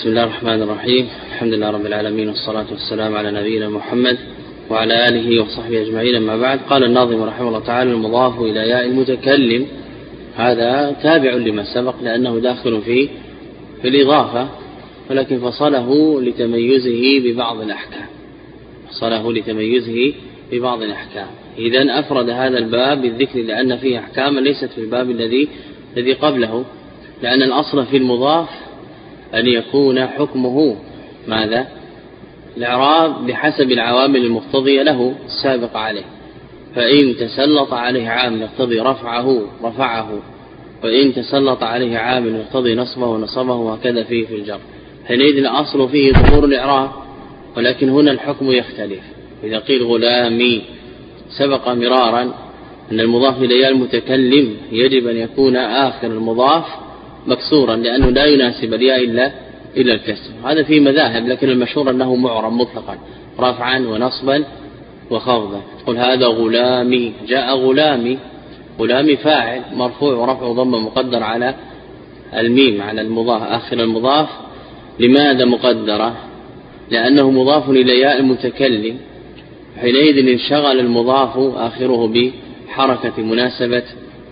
بسم الله الرحمن الرحيم. الحمد لله رب العالمين، والصلاة والسلام على نبينا محمد وعلى آله وصحبه أجمعين. أما بعد، قال الناظم رحمه الله تعالى: المضاف إلى ياء المتكلم هذا تابع لما سبق لأنه داخل في الإضافة، ولكن فصله لتميزه ببعض الأحكام. إذن أفرد هذا الباب بالذكر لأن فيه أحكاما ليست في الباب الذي قبله، لأن الأصل في المضاف أن يكون حكمه ماذا؟ الإعراب بحسب العوامل المقتضية له السابق عليه، فإن تسلط عليه عامل يقتضي رفعه، وإن تسلط عليه عامل يقتضي نصبه، وهكذا فيه في الجر. حينئذ الأصل فيه ظهور الإعراب، ولكن هنا الحكم يختلف. إذا قيل غلامي، سبق مرارا أن المضاف إلى المتكلم يجب أن يكون آخر المضاف مكسورا، لأنه لا يناسب الياء إلا الكسر. هذا فيه مذاهب، لكن المشهور أنه معرب مطلقا رفعا ونصبا وخفضا. تقول هذا غلامي، جاء غلامي فاعل مرفوع ورفع ضمه مقدر على الميم على المضاف آخر المضاف. لماذا مقدرة؟ لأنه مضاف إلى ياء المتكلم، حينئذ انشغل المضاف آخره بحركة مناسبة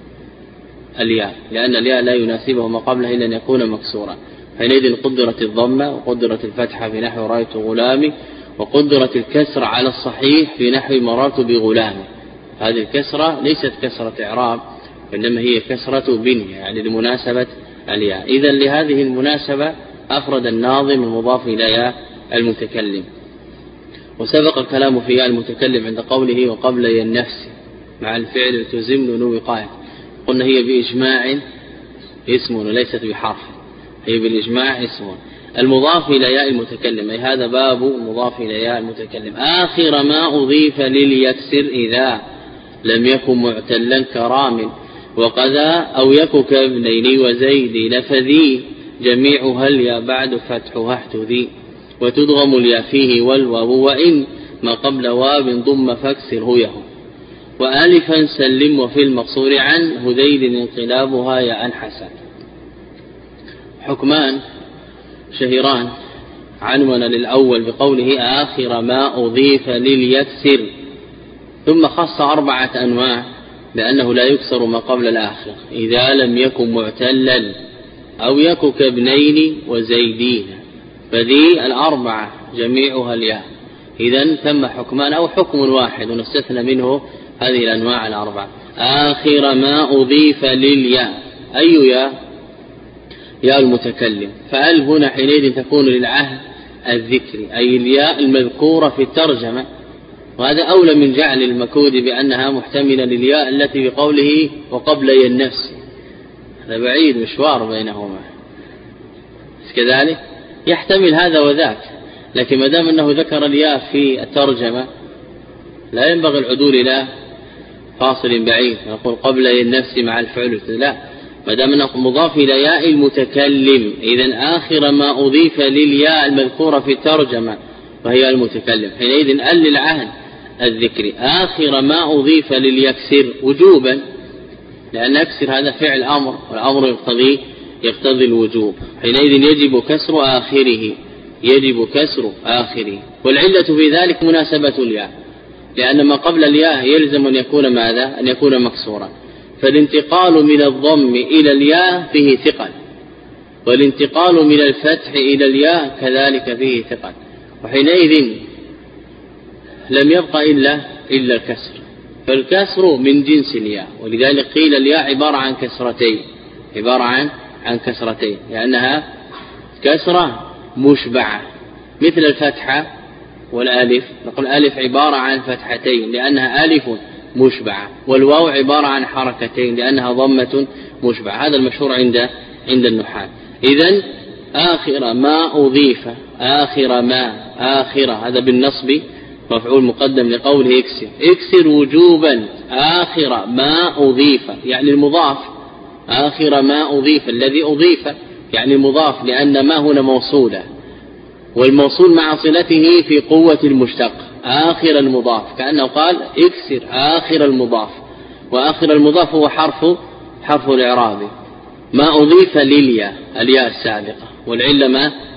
الياء، لأن الياء لا يناسبه ما قبله إلا أن يكون مكسورا. حينئذ قدرت الضمة وقدرت الفتحة في نحو رأيت غلامي، وقدرت الكسر على الصحيح في نحو مررت بغلامي. هذه الكسرة ليست كسرة إعراب، إنما هي كسرة بنية، يعني لمناسبة الياء. إذن لهذه المناسبة أفرد الناظم المضاف إلى ياء المتكلم. وسبق الكلام في ياء المتكلم عند قوله وقبل النفس مع الفعل التزم نونو وقاية، قلنا هي بإجماع اسم وليست بحرف، هي بالإجماع اسم. المضاف إلى ياء المتكلم، أي هذا باب المضاف إلى ياء المتكلم. آخر ما أضيف لليكسر إذا لم يكن معتلا كرام وقذا أو يك كابنين وزيد لفذي جميعها الياء بعد فتحها احتذي، وتدغم الياء فيه والواو، وإن ما قبل واب ضم فاكسره يهو، وآلفا سلم وفي المقصور عن هذيل انقلابها ياء حسن. حكمان شهيران عنون للأول بقوله آخر ما أضيف لليكسر، ثم خص 4 أنواع بأنه لا يكسر ما قبل الآخر إذا لم يكن معتلا أو يك كابنين وزيدين، فذي 4 جميعها الياء. إذن ثم حكمان أو حكم واحد ونستثنى منه هذه الأنواع 4. آخر ما أضيف للياء، أي ياء المتكلم، فأل هنا حينئذ تكون للعهد الذكري، أي الياء المذكورة في الترجمة، وهذا أولى من جعل المكود بأنها محتملة للياء التي بقوله وقبل النفس، هذا بعيد مشوار بينهما، كذلك يحتمل هذا وذاك. لكن ما دام أنه ذكر الياء في الترجمة لا ينبغي العدول إلى فاصل بعيد نقول قبل النفس مع الفعل، لا، ما دام أنه مضاف إلى ياء المتكلم، إذن آخر ما أضيف للياء المذكورة في الترجمة وهي المتكلم، حينئذ أل للعهد الذكري. آخر ما أضيف لليكسر وجوبا، لأن يكسر هذا فعل أمر، والأمر يقتضي الوجوب، حينئذ يجب كسر آخره. والعلة في ذلك مناسبة الياء، لأن ما قبل الياء يلزم أن يكون ماذا؟ أن يكون مكسورا، فالانتقال من الضم إلى الياء فيه ثقل، والانتقال من الفتح إلى الياء كذلك فيه ثقل، وحينئذ لم يبقى إلا الكسر، فالكسر من جنس الياء، ولذلك قيل الياء عبارة عن كسرتين لأنها كسرة مشبعة، مثل الفتحة والالف، نقول الالف عبارة عن فتحتين لأنها ألف مشبعة، والواو عبارة عن حركتين لأنها ضمة مشبعة. هذا المشهور عند النحاة. إذن آخر ما أضيف، آخر هذا بالنصب مفعول مقدم لقوله اكسر وجوبا آخر ما أضيف، يعني المضاف، آخر ما أضيف الذي أضيف يعني المضاف، لأن ما هنا موصولة، والموصول مع صلته في قوة المشتق، آخر المضاف، كأنه قال اكسر آخر المضاف، وآخر المضاف هو حرف الإعراب. ما أضيف للياء السابقة، والعلة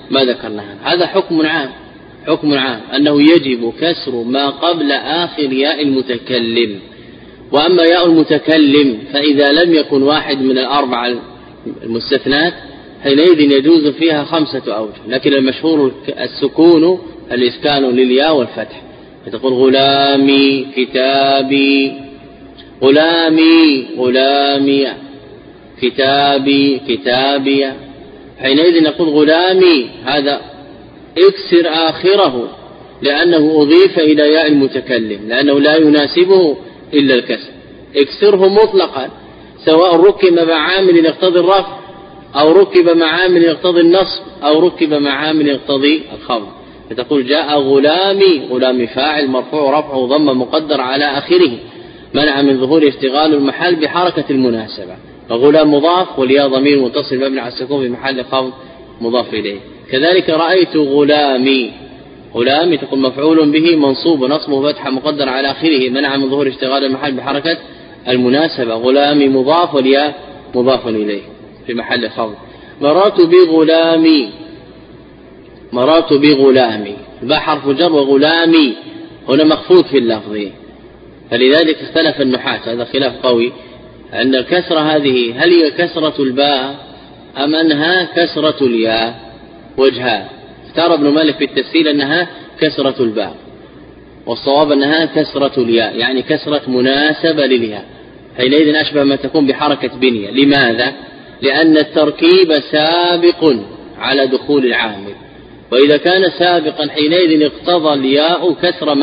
ما ذكرناها. هذا حكم عام، حكم عام أنه يجب كسر ما قبل آخر ياء المتكلم. وأما ياء المتكلم فإذا لم يكن واحد من الأربع المستثنات حينئذ يجوز فيها 5 أوجه، لكن المشهور السكون الإسكان للياء والفتح. فتقول غلامي كتابي، غلامي غلامي، كتابي كتابي. حينئذ نقول غلامي هذا اكسر آخره لأنه أضيف إلى ياء المتكلم، لأنه لا يناسبه إلا الكسر. اكسره مطلقا سواء ركب مع عامل يقتضي الرفع أو ركب مع عامل يقتضي النصب أو ركب مع عامل يقتضي الخفض. فتقول جاء غلامي، غلامي فاعل مرفوع رفعه ضم مقدر على آخره منع من ظهور اشتغال المحل بحركة المناسبة. وغلام مضاف والياء ضمير متصل مبني على السكون في محل خفض مضاف إليه. كذلك رأيت غلامي، غلامي تقول مفعول به منصوب ونصبه فتحة مقدر على آخره منع من ظهور اشتغال المحل بحركة المناسبة. غلامي مضاف والياء مضاف إليه في محل خفض. مررت بغلامي، مررت بغلامي، باء حرف جر وغلامي هنا مخفوض في اللفظ، فلذلك اختلف النحاة، هذا خلاف قوي أن الكسرة هذه هل هي كسرة الباء أم أنها كسرة الياء؟ وجهان. اختار ابن مالك في التفسير أنها كسرة الباء، والصواب أنها كسرة الياء يعني كسرة مناسبة للياء، حينئذ أشبه ما تكون بحركة بنية. لماذا؟ لأن التركيب سابق على دخول العامل، وإذا كان سابقا حينئذ اقتضى الياء كسر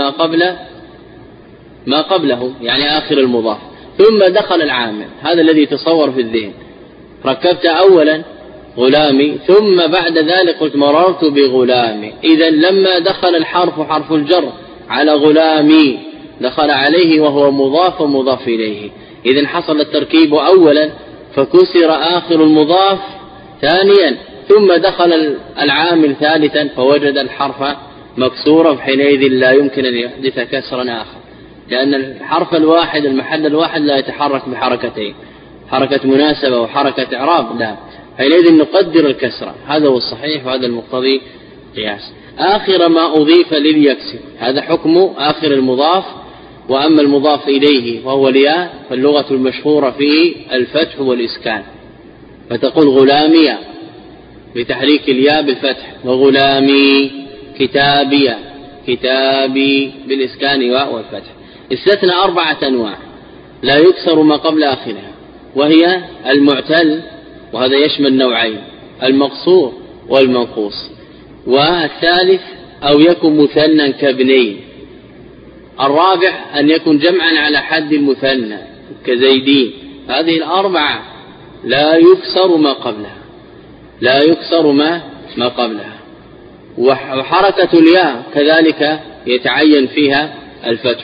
ما قبله يعني آخر المضاف، ثم دخل العامل. هذا الذي تصور في الذهن، ركبت أولا غلامي ثم بعد ذلك قلت مررت بغلامي، إذا لما دخل الحرف حرف الجر على غلامي دخل عليه وهو مضاف ومضاف إليه، إذا حصل التركيب أولا فكسر آخر المضاف ثانيا ثم دخل العامل ثالثا فوجد الحرف مكسورا، حينئذ لا يمكن أن يحدث كسرا آخر، لأن الحرف الواحد المحل الواحد لا يتحرك بحركتين، حركة مناسبة وحركة إعراب لا، حينئذ نقدر الكسرة. هذا هو الصحيح وهذا المقتضي قياس. آخر ما أضيف لليكسر هذا حكم آخر المضاف. وأما المضاف إليه وهو الياء فاللغة المشهورة فيه الفتح والإسكان، فتقول غلامي بتحريك الياء بالفتح، وغلامي كتابي، كتابي بالإسكان والفتح. استثنى 4 أنواع لا يكسر ما قبل آخرها، وهي المعتل وهذا يشمل نوعين، المقصور والمنقوص، والثالث أو يكون مثنى كابنين، الرابع أن يكون جمعا على حد المثنى كزيدين. هذه 4 لا يكسر ما قبلها، لا يكسر ما قبلها. وحركة الياء كذلك يتعين فيها الفتح.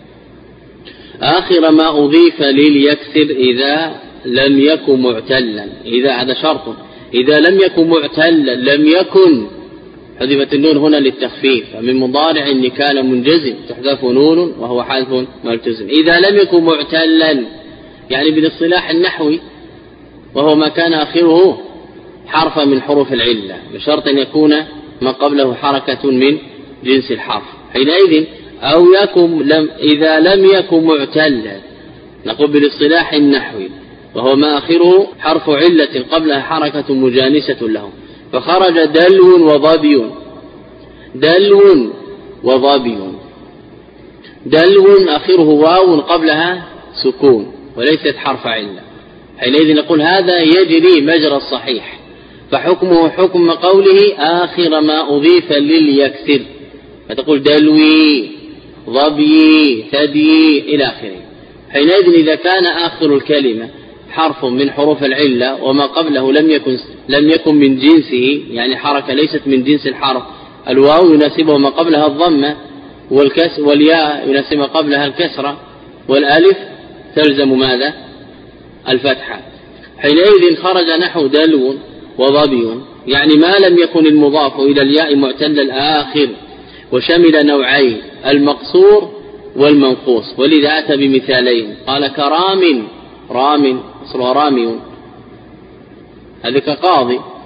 آخر ما أضيف لليكسر إذا لم يكن معتلا، إذا هذا شرط، إذا لم يكن معتلا لم يكن، حذفت النون هنا للتخفيف، من مضارع إن كان منجزم تحذف نون وهو حذف ملتزم. إذا لم يكن معتلا يعني بالاصطلاح النحوي وهو ما كان آخره حرفا من حروف العلة، بشرط أن يكون ما قبله حركة من جنس الحرف. حينئذ أو يكن إذا لم يكن معتلا نقول بالاصطلاح النحوي وهو ما آخره حرف علة قبلها حركة مجانسة له، فخرج دلو وضبي، دلو وضبي، دلو آخره واو قبلها سكون وليست حرف علة، حينئذ نقول هذا يجري مجرى الصحيح، فحكمه حكم قوله آخر ما أضيف لليكسر، فتقول دلوي ضبي ثدي إلى آخره. حينئذ إذا كان آخر الكلمة حرف من حروف العلة وما قبله لم يكن من جنسه يعني حركة ليست من جنس الحرف، الواو يناسبه ما قبلها الضمة، والياء يناسب ما قبلها الكسرة، والألف تلزم ماذا؟ الفتحة. حينئذ خرج نحو دلو وضبي يعني ما لم يكن المضاف إلى الياء معتل الآخر، وشمل نوعين المقصور والمنقوص، ولذا أتى بمثالين قال كرام، رام أصلها رامي، هذا كقاضي،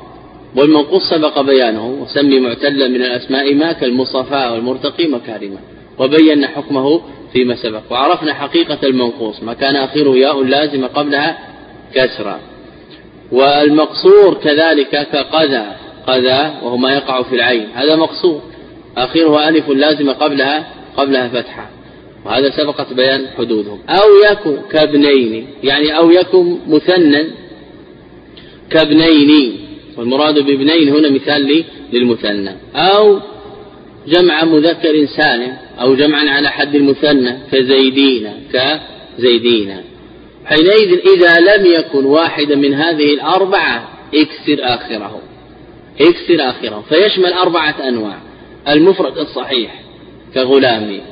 والمنقوص سبق بيانه، وسمي معتلا من الأسماء ما كالمصطفى والمرتقي مكارما، وبينا حكمه فيما سبق. وعرفنا حقيقة المنقوص ما كان آخره ياء لازمة قبلها كسرة. والمقصور كذلك كقذا، قذا وهو ما يقع في العين، هذا مقصور آخره ألف لازمة قبلها فتحة، وهذا سبقت بيان حدودهم. أو يكن كابنين، يعني أو يكن مثنى كابنين، والمراد بابنين هنا مثال للمثنى. أو جمع مذكر سالم، أو جمعا على حد المثنى كزيدين. حينئذ إذا لم يكن واحدا من هذه الأربعة اكسر آخره، فيشمل 4 أنواع: المفرد الصحيح كغلامي،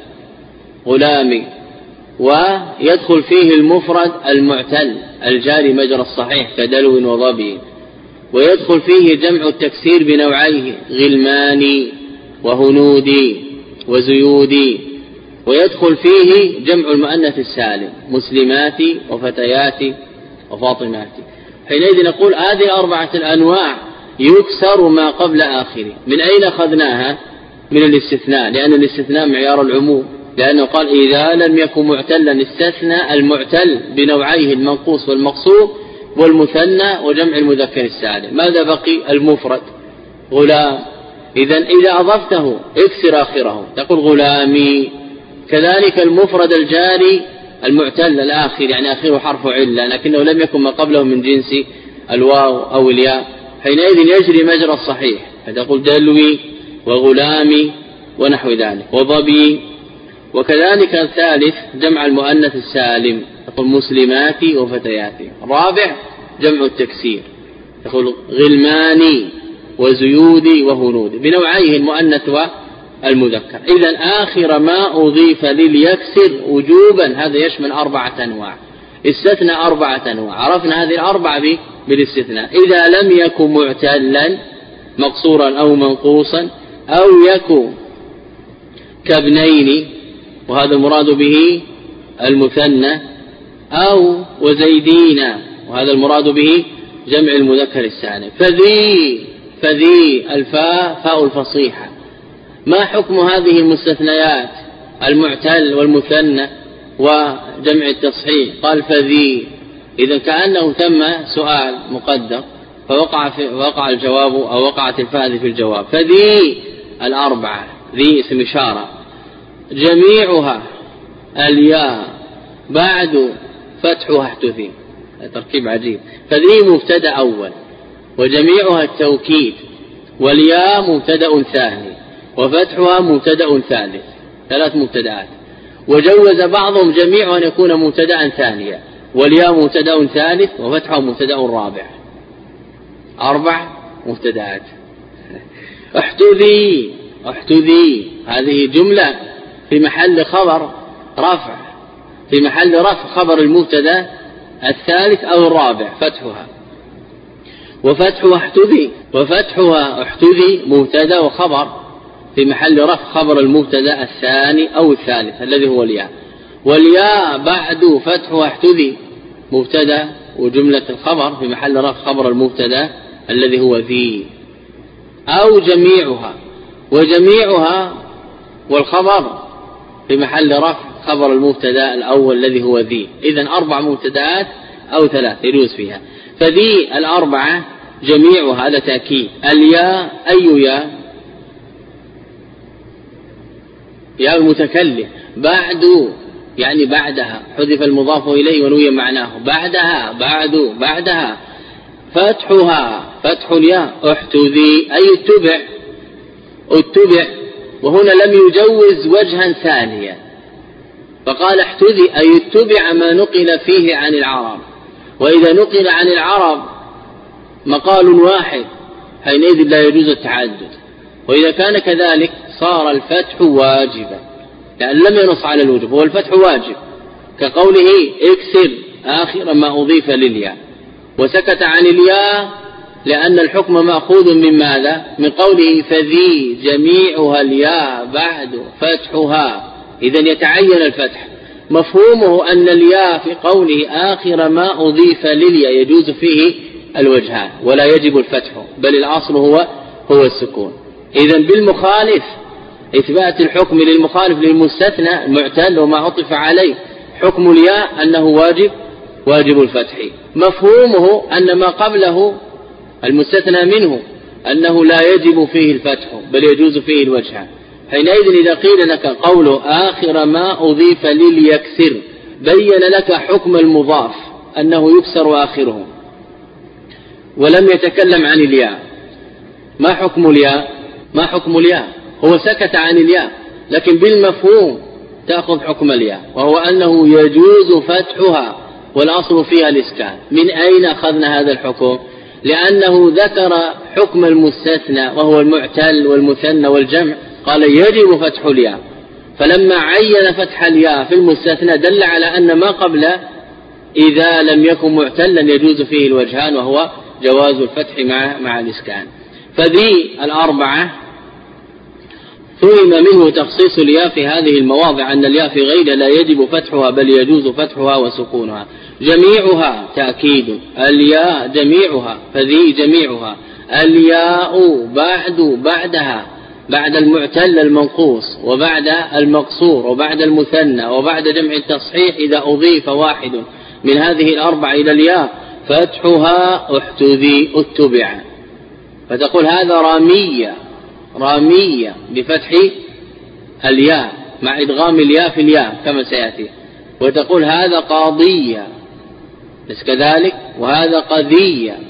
ويدخل فيه المفرد المعتل الجاري مجرى الصحيح كدلو وظبي، ويدخل فيه جمع التكسير بنوعيه غلماني وهنودي وزيودي، ويدخل فيه جمع المؤنث السالم مسلماتي وفتياتي وفاطماتي. حينئذ نقول هذه 4 الأنواع يكسر ما قبل آخره. من أين أخذناها؟ من الاستثناء، لأن الاستثناء معيار العموم، لأنه قال إذا لم يكن معتلا استثنى المعتل بنوعيه المنقوص والمقصور والمثنى وجمع المذكر السالم. ماذا بقي؟ المفرد غلام. إذا أضفته اكسر آخره، تقول غلامي. كذلك المفرد الجاري المعتل الآخر، يعني آخره حرف علة لكنه لم يكن ما قبله من جنس الواو أو الياء، حينئذ يجري مجرى الصحيح، فتقول دلوي وغلامي ونحو ذلك وضبي. وكذلك الثالث جمع المؤنث السالم، تقول مسلماتي وفتياتي. رابع جمع التكسير، تقول غلماني وزيودي وهنودي بنوعيه المؤنث والمذكر. إذن آخر ما أضيف لليكسر وجوبا هذا يشمل 4 أنواع، استثنى 4 أنواع. عرفنا هذه الأربعة بالاستثناء. إذا لم يكن معتلا مقصورا أو منقوصا، أو يكن كابنين وهذا المراد به المثنى، أو وزيدين وهذا المراد به جمع المذكر السالم. فذي الفاء فاء الفصيحة. ما حكم هذه المستثنيات المعتل والمثنى وجمع التصحيح؟ قال فذي. إذا كأنه ثم سؤال مقدر فوقع الجواب أو وقعت الفاء في الجواب. فذي 4، ذي اسم إشارة، جميعها الياء بعد فتحها احتذي، تركيب عجيب. فذي مبتدأ أول، وجميعها التوكيد، والياء مبتدأ ثاني، وفتحها مبتدأ ثالث، 3 مبتدأات. وجوز بعضهم جميع أن يكون مبتدأ ثانيا، والياء مبتدأ ثالث، وفتحها مبتدأ رابع. 4 مبتدأات. احتذي هذه جملة في محل خبر رفع، في محل رفع خبر المبتدأ الثالث أو الرابع فتحها. وفتحها احتذي مبتدأ وخبر في محل رفع خبر المبتدأ الثاني أو الثالث الذي هو الياء. والياء بعد فتحها احتذي مبتدأ وجملة الخبر في محل رفع خبر المبتدأ الذي هو ذي. أو جميعها، وجميعها والخبر في محل رفع خبر المبتدأ الأول الذي هو ذي. إذن 4 مبتدأات أو 3 يجوز فيها. فذي 4 جميعها هذا تأكيد. الياء أي ياء المتكلم، بعد يعني بعدها، حذف المضاف إليه ونوي معناه، بعدها فتحها فتح الياء. احتذي أي اتبع، وهنا لم يجوز وجها ثانيا، فقال احتذي أي اتبع ما نقل فيه عن العرب. وإذا نقل عن العرب مقال واحد حينئذ لا يجوز التعدد، وإذا كان كذلك صار الفتح واجبا، لأن لم ينص على الوجوب، هو الفتح واجب، كقوله اكسر آخر ما أضيف للياء، وسكت عن الياء لأن الحكم مأخوذ من ماذا؟ من قوله فذي جميعها الياء بعد فتحها. إذن يتعين الفتح. مفهومه أن الياء في قوله آخر ما أضيف للياء يجوز فيه الوجهان ولا يجب الفتح، بل الأصل هو السكون. إذن بالمخالف إثبات الحكم للمخالف للمستثنى المعتل وما عطف عليه حكم الياء أنه واجب الفتح. مفهومه أن ما قبله المستثنى منه أنه لا يجب فيه الفتح بل يجوز فيه الوجهان. حينئذ إذا قيل لك قوله آخر ما أضيف لليكسر بين لك حكم المضاف أنه يكسر آخره ولم يتكلم عن الياء. ما حكم الياء؟ ما حكم الياء؟ هو سكت عن الياء، لكن بالمفهوم تأخذ حكم الياء، وهو أنه يجوز فتحها والأصل فيها الإسكان. من أين أخذنا هذا الحكم؟ لأنه ذكر حكم المستثنى وهو المعتل والمثنى والجمع، قال يجب فتح الياء، فلما عين فتح الياء في المستثنى دل على أن ما قبل إذا لم يكن معتلا يجوز فيه الوجهان، وهو جواز الفتح مع الإسكان. فذي الأربعة فهم منه تخصيص الياء في هذه المواضع، أن الياء في غيرها لا يجب فتحها بل يجوز فتحها وسكونها. جميعها تأكيد، الياء جميعها، فذي جميعها. الياء بعدها بعد المعتل المنقوص وبعد المقصور وبعد المثنى وبعد جمع التصحيح إذا أضيف واحد من هذه الأربع إلى الياء فتحها احتذي اتبع، فتقول هذا رامية بفتح الياء مع إدغام الياء في الياء كما سيأتي، وتقول هذا قاضية بس كذلك، وهذا قذية،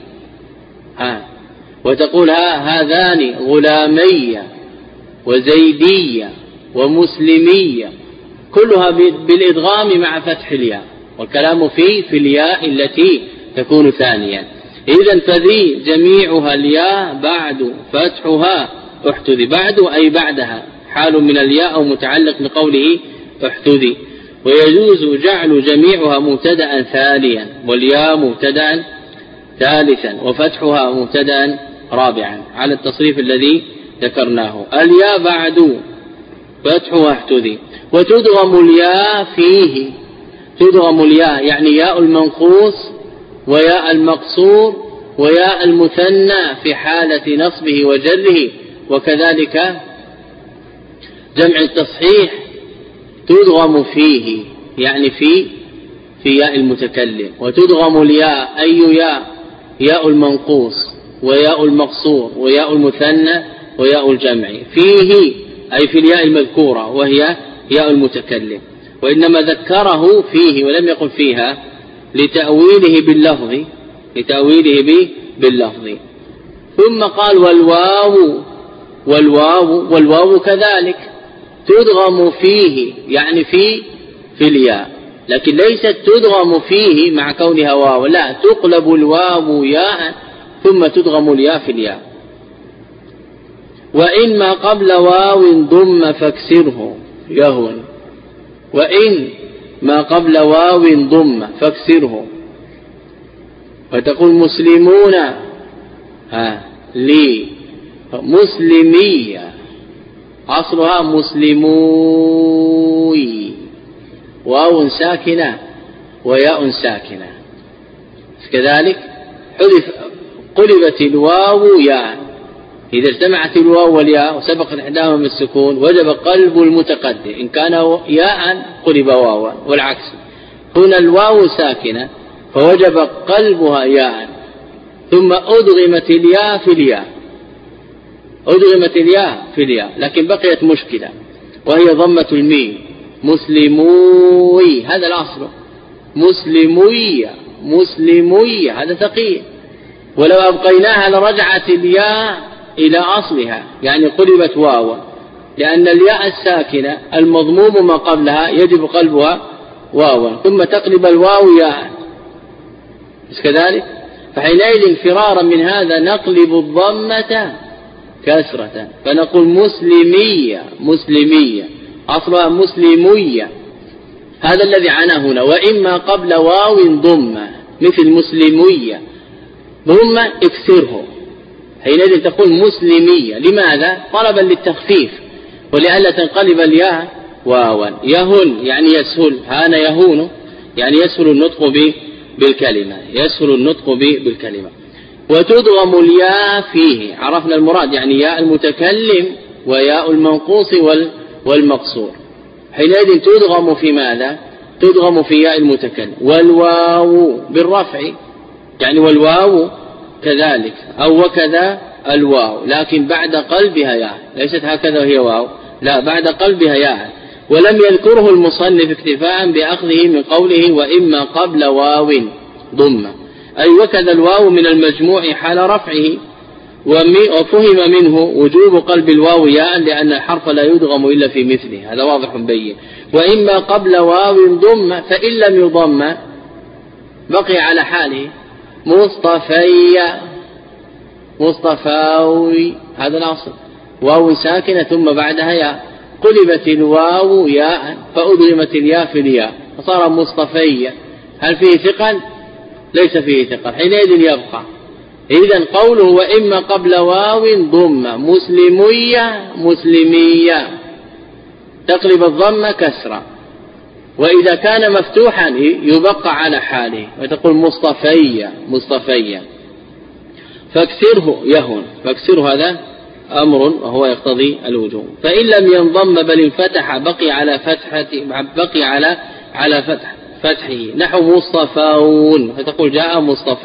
وتقول هذان غلامية وزيدية ومسلمية، كلها بالإدغام مع فتح الياء، والكلام في الياء التي تكون ثانيا. إذن فذي جميعها الياء بعد فتحها احتذي، بعد أي بعدها حال من الياء أو متعلق بقوله احتذي. ويجوز جعل جميعها مبتدأ ثانيا والياء مبتدأ ثالثا وفتحها مبتدأ رابعا على التصريف الذي ذكرناه. الياء بعد فتحها احتذي. وتدغم الياء فيه، تدغم الياء يعني ياء المنقوص وياء المقصور وياء المثنى في حالة نصبه وجره، وكذلك جمع التصحيح تدغم فيه يعني في ياء المتكلم. وتدغم الياء أي ياء المنقوص وياء المقصور وياء المثنى وياء الجمع فيه أي في الياء المذكورة وهي ياء المتكلم، وإنما ذكره فيه ولم يقل فيها لتأويله باللفظ. ثم قال والواو كذلك تدغم فيه يعني في الياء، لكن ليست تدغم فيه مع كونها واو، لا، تقلب الواو ياء ثم تدغم الياء في الياء. وإن ما قبل واو ضم فاكسره يهون، وإن ما قبل واو ضم فاكسره، فتقول مسلمون لي مسلمية، أصلها مسلموي، واو ساكنة وياء ساكنة، كذلك قلبت الواو ياء. إذا اجتمعت الواو والياء وسبقت إحداهما بالسكون وجب قلب المتقدم، إن كان ياء قلب واوا، والعكس. هنا الواو ساكنة فوجب قلبها ياء، ثم أدغمت الياء في الياء، لكن بقيت مشكلة وهي ضمة الميم، مسلموي، هذا الأصل، مسلموية هذا ثقيل، ولو أبقيناها لرجعت الياء إلى أصلها يعني قلبت واوا، لأن الياء الساكنة المضموم ما قبلها يجب قلبها واوا ثم تقلب الواو ياء، كذلك. فحينئذ فرارا من هذا نقلب الضمة كسرة فنقول مسلمية أصلها مسلمية، هذا الذي عناه هنا. وإما قبل واو ضمة مثل مسلمية ضمة اكسره، حينئذ تقول مسلمية. لماذا؟ طلبا للتخفيف ولئلا تنقلب الياء واوا. يهون يعني يسهل، هان يهون يعني يسهل النطق بالكلمة، وتدغم الياء فيه. عرفنا المراد، يعني ياء المتكلم وياء المنقوص والمقصور، حينئذ تدغم في ماذا؟ تدغم في ياء المتكلم. والواو بالرفع، يعني والواو كذلك، أو وكذا الواو، لكن بعد قلبها ياء، ليست هكذا وهي واو، لا، بعد قلبها ياء. ولم يذكره المصنف اكتفاء بأخذه من قوله وإما قبل واو ضمة، أي وكذا الواو من المجموع حال رفعه، وفهم منه وجوب قلب الواو ياء لأن الحرف لا يدغم إلا في مثله، هذا واضح بين. وإما قبل واو ضمة، فإن لم يضم بقي على حاله مصطفاوي، هذا الأصل، واو ساكنة ثم بعدها ياء، قلبت الواو ياء فأدغمت الياء في الياء فصار مصطفيا. هل فيه ثقل؟ ليس فيه ثقل، حينئذ يبقى. إذن قوله وإما قبل واو ضمة مسلمية تقلب الضمة كسرة، وإذا كان مفتوحا يبقى على حاله وتقول مصطفيا. فاكسره يهون، فاكسره هذا أمر وهو يقتضي الوجوب. فإن لم ينضم بل انفتح بقي على فتحه، نحو مصطفون، فتقول جاء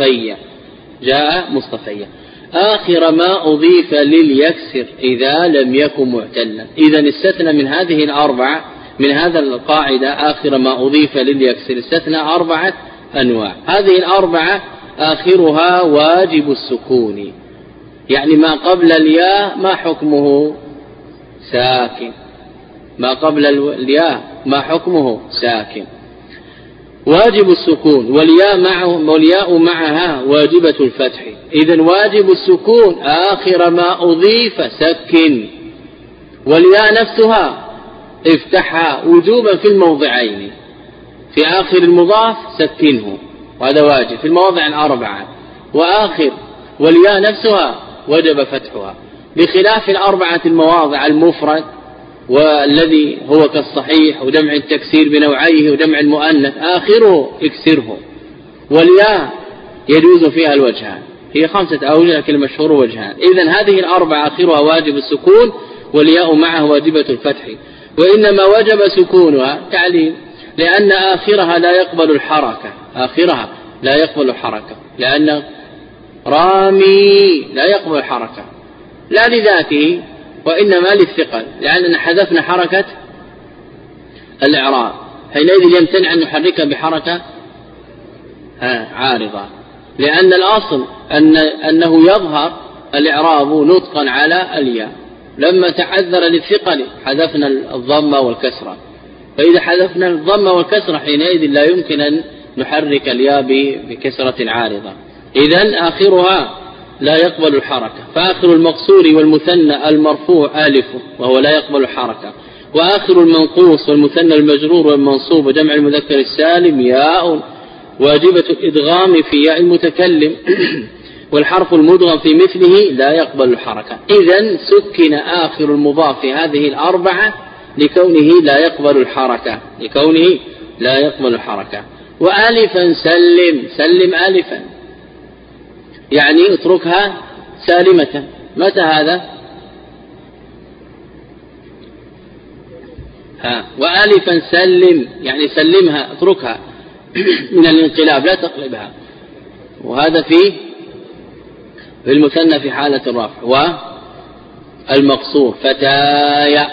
مصطفيا. آخر ما أضيف لليكسر إذا لم يكن معتلا. إذن استثنى من هذه الأربعة، من هذا القاعدة آخر ما أضيف لليكسر استثنى 4 أنواع. هذه الأربعة آخرها واجب السكون، يعني ما قبل الياء ما حكمه ساكن، ما قبل الياء ما حكمه ساكن، واجب السكون، والياء معها واجبة الفتح. إذن واجب السكون آخر ما أضيف سكن، والياء نفسها افتحها وجوبا في الموضعين، في آخر المضاف سكنه وهذا واجب في المواضع الأربعة، وآخر والياء نفسها وجب فتحها، بخلاف 4 المواضع المفرد والذي هو كالصحيح وجمع التكسير بنوعيه وجمع المؤنث آخره اكسره، والياء يجوز فيها الوجهان، هي 5 أوجه لكن المشهور وجهان. إذن هذه 4 آخرها واجب السكون والياء معه واجبة الفتح، وإنما وجب سكونها تعليل لأن آخرها لا يقبل الحركة، لأن رامي لا يقبل الحركة لا لذاته وإنما للثقل، لأننا حذفنا حركة الإعراب، حينئذ يمتنع أن نحركها بحركة عارضة، لأن الأصل أنه يظهر الإعراب نطقا على الياء، لما تعذر للثقل حذفنا الضمة والكسرة، فإذا حذفنا الضمة والكسرة حينئذ لا يمكن أن نحرك الياء بكسرة عارضة. إذن آخرها لا يقبل الحركة، فآخر المقصور والمثنى المرفوع آلف وهو لا يقبل الحركة، وآخر المنقوص والمثنى المجرور والمنصوب وجمع المذكر السالم ياء واجبة الإدغام في ياء المتكلم والحرف المدغم في مثله لا يقبل الحركة. إذن سكن آخر المضاف في هذه 4 لكونه لا يقبل الحركة. وآلفا سلم آلفا، يعني اتركها سالمة. متى هذا؟ وآلفا سلم، يعني سلمها اتركها من الانقلاب لا تقلبها، وهذا في المثنى في حالة الرفع. والمقصور فتايا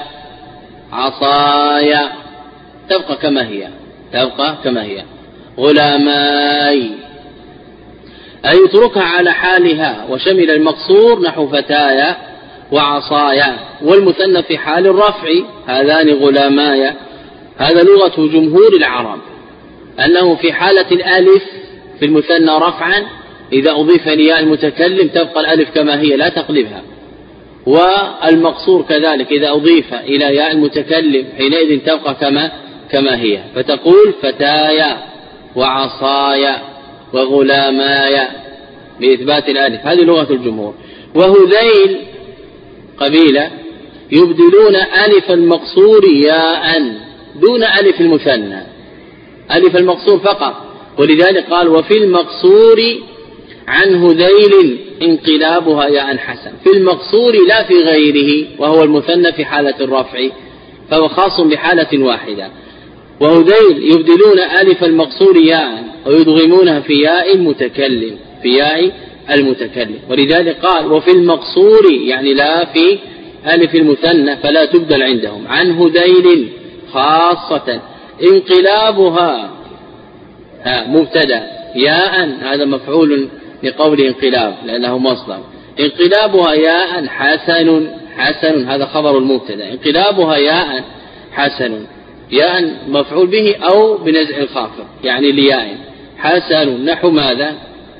عصايا تبقى كما هي. غلاماي أي اتركها على حالها، وشمل المقصور نحو فتايا وعصايا، والمثنى في حال الرفع هذان غلامايا. هذا لغة جمهور العرب أنه في حالة الألف في المثنى رفعا إذا أضيف لياء المتكلم تبقى الألف كما هي لا تقلبها، والمقصور كذلك إذا أضيف إلى ياء المتكلم حينئذ تبقى كما هي، فتقول فتايا وعصايا وغلامايا بإثبات الألف. هذه لغة الجمهور. وهذيل قبيلة يبدلون ألف المقصور ياء دون ألف المثنى، ألف المقصور فقط، ولذلك قال وفي المقصور عن هذيل انقلابها ياء حسن. في المقصور لا في غيره، وهو المثنى في حالة الرفع، فهو خاص بحالة واحدة. وهذيل يبدلون ألف المقصور ياء ويدغمونها في ياء المتكلم، في ياء المتكلم. ولذلك قال وفي المقصور يعني لا في ألف المثنى فلا تبدل عندهم. عن هذيل خاصة انقلابها مبتدا ياء، هذا مفعول لقول انقلاب لأنه مصدر. انقلابها ياء حسن، حسن هذا خبر المبتدا. انقلابها ياء حسن، ياء مفعول به أو بنزع الخافض يعني لياء حسن. نحو ماذا؟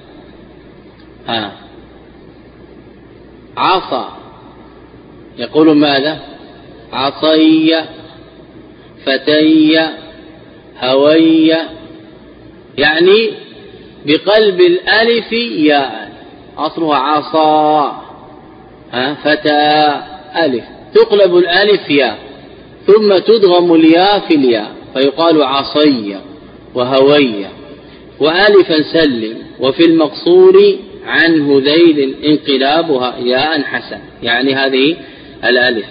عصى، يقول ماذا؟ عصي، فتي، هوي، يعني بقلب الألف ياء، أصلها عصا فتى ألف، تقلب الألف ياء ثم تدغم الياء في الياء فيقال عصي وهوي. وألفا سلم. وفي المقصور عن هذيل انقلابها ياء حسن، يعني هذه الألف.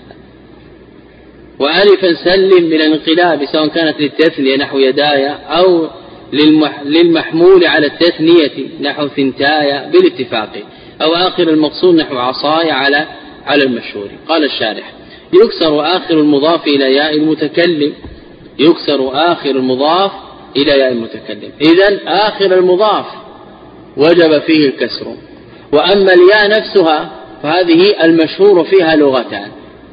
وألفا سلم من الانقلاب سواء كانت للتثنية نحو يدايا أو للمحمول على التثنية نحو ثنتايا بالاتفاق، أو آخر المقصود نحو عصاي على المشهور. قال الشارح يكسر آخر المضاف إلى ياء المتكلم، يكسر آخر المضاف إلى ياء المتكلم. إذن آخر المضاف وجب فيه الكسر. وأما الياء نفسها فهذه المشهور فيها لغتان،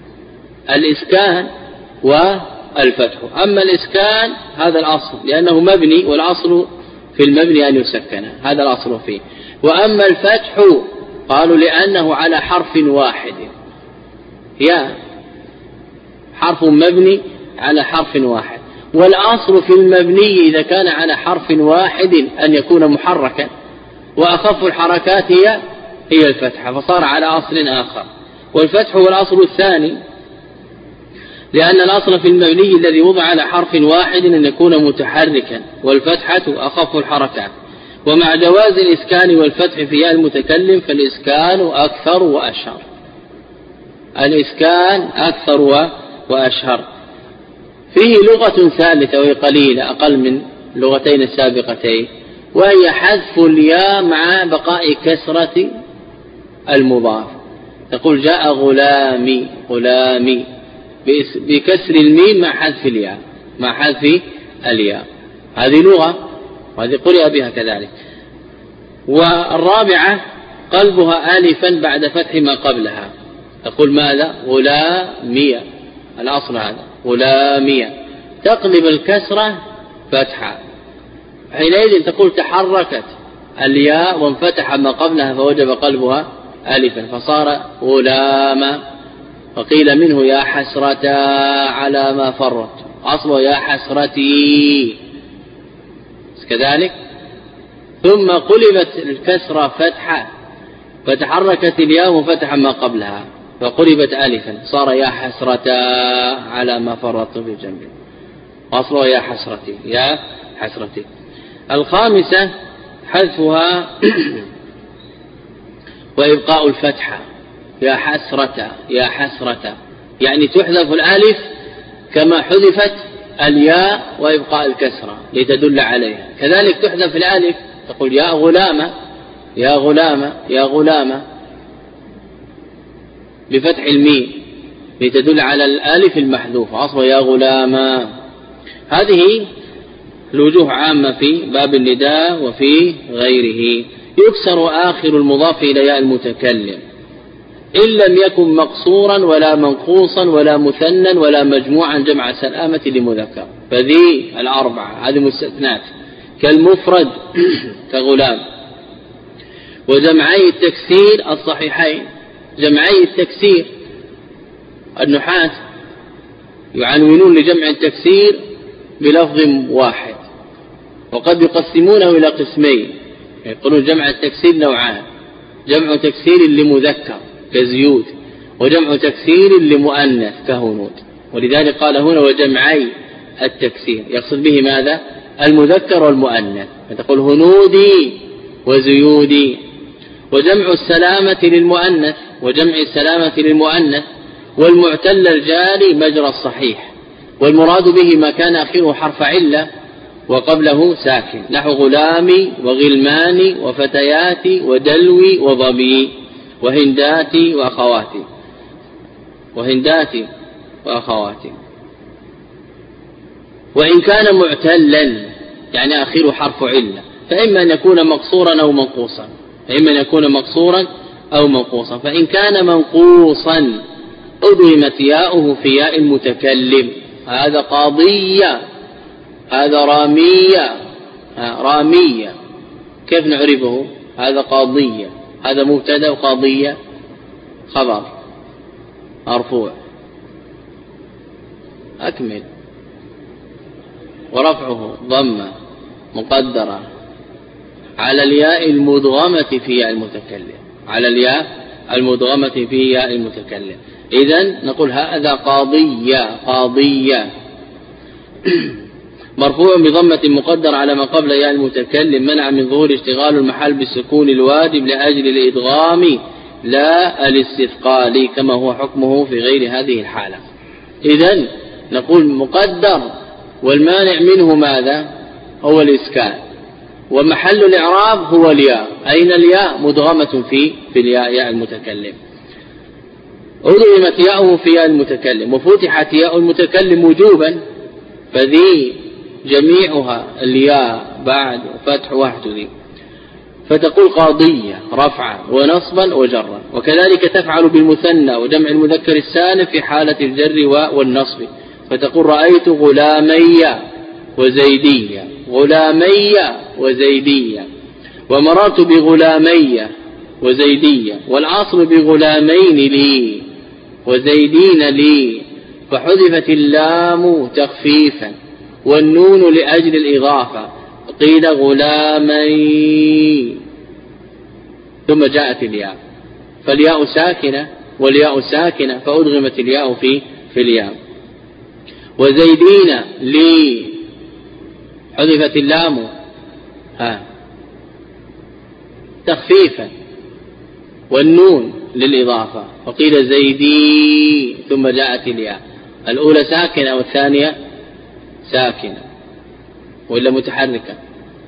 الإسكان والفتح. أما الإسكان هذا الأصل لأنه مبني، والأصل في المبني أن يسكن، هذا الأصل فيه. وأما الفتح قالوا لأنه على حرف واحد، ياء حرف مبني على حرف واحد، والأصل في المبني إذا كان على حرف واحد أن يكون محركا، وأخف الحركات هي الفتحة، فصار على أصل آخر. والفتح هو الأصل الثاني، لأن الأصل في المبني الذي وضع على حرف واحد أن يكون متحركا، والفتحة أخف الحركات. ومع جواز الإسكان والفتح في ياء المتكلم فالإسكان أكثر وأشهر، الإسكان أكثر وأشهر. فيه لغة ثالثة وهي قليلة أقل من اللغتين السابقتين، وهي حذف الياء مع بقاء كسرة المضاف. تقول جاء غلامي، غلامي بكسر الميم مع حذف الياء، مع حذف الياء، هذه لغة وهذه قرئ بها كذلك. والرابعة قلبها آلفا بعد فتح ما قبلها، تقول ماذا؟ غلامية، الأصل هذا غلامية، تقلب الكسرة فتحة، حينئذ تقول تحركت الياء وانفتح ما قبلها فوجب قلبها آلفا فصار غلاما. وقيل منه يا حسرة على ما فرط، أصله يا حسرتي كذلك. ثم قلبت الكسرة فتحة فتحركت الياء وفتح ما قبلها فقلبت آلفا صار يا حسرة على ما فرطت في جنبي، أصله يا حسرتي، يا حسرتي. الخامسة حذفها وإبقاء الفتحة، يا حسرة، يا حسرة، يعني تحذف الألف كما حذفت الياء وإبقاء الكسرة لتدل عليها. كذلك تحذف الألف، تقول يا غلامة، يا غلامة، يا غلامة بفتح الميم لتدل على الألف المحذوفة، أصلا يا غلامة. هذه الوجوه عامة في باب النداء وفي غيره. يكسر آخر المضاف إلى ياء المتكلم إن لم يكن مقصورا ولا منقوصا ولا مثنى ولا مجموعا جمع سلامة لمذكر، فذي الأربعة هذه مستثنات كالمفرد كغلام. وجمعي التكسير الصحيحين، جمعي التكسير النحاة يعنونون لجمع التكسير بلفظ واحد، وقد يقسمونه إلى قسمين، يقولون جمع التكسير نوعان: جمع تكسير لمذكر كزيود، وجمع تكسير لمؤنث كهنود. ولذلك قال هنا وجمعي التكسير، يقصد به ماذا؟ المذكر والمؤنث، فتقول هنودي وزيود. وجمع السلامة للمؤنث والمعتل الجاري مجرى الصحيح، والمراد به ما كان آخره حرف علة وقبله ساكن، نحو غلامي وغلماني وفتياتي ودلوي وظبي وهنداتي وأخواتي. وإن كان معتلا يعني آخره حرف علة فإما أن يكون مقصورا أو منقوصا. فإن كان منقوصا أدغمت ياؤه في ياء المتكلم. هذا قاضية، هذا رامية. كيف نعرفه؟ هذا قاضية، هذا مبتدأ، وقاضية خبر مرفوع. أكمل. ورفعه ضمة مقدرة على الياء المدغمة في ياء المتكلم، إذن نقول هذا قاضية مرفوع بضمة مقدر على ما قبل ياء المتكلم، منع من ظهور اشتغال المحل بالسكون الواجب لأجل الإدغام لا الاستثقال، كما هو حكمه في غير هذه الحالة. إذن نقول مقدر، والمانع منه ماذا؟ هو الإسكان، ومحل الإعراب هو الياء. أين الياء؟ مدغمة في ياء المتكلم. أدغمت ياؤه في ياء المتكلم وفتحت ياء المتكلم وجوبا، فذي جميعها الياء بعد فتح واحد ذي، فتقول قاضية رفعا ونصبا وجرا. وكذلك تفعل بالمثنى وجمع المذكر السالم في حالة الجر والنصب، فتقول رأيت غلامي وزيدية ومررت بغلامي وزيدية، والعصر بغلامين لي وزيدين لي، فحذفت اللام تخفيفا والنون لأجل الإضافة، قيل غلامي، ثم جاءت الياء، فالياء ساكنة والياء ساكنة فأدغمت الياء في الياء. وزيدين لي حذفت اللام تخفيفا والنون للإضافة، فقيل زيدي، ثم جاءت الياء، الأولى ساكنة والثانية ساكنة وإلا متحركة،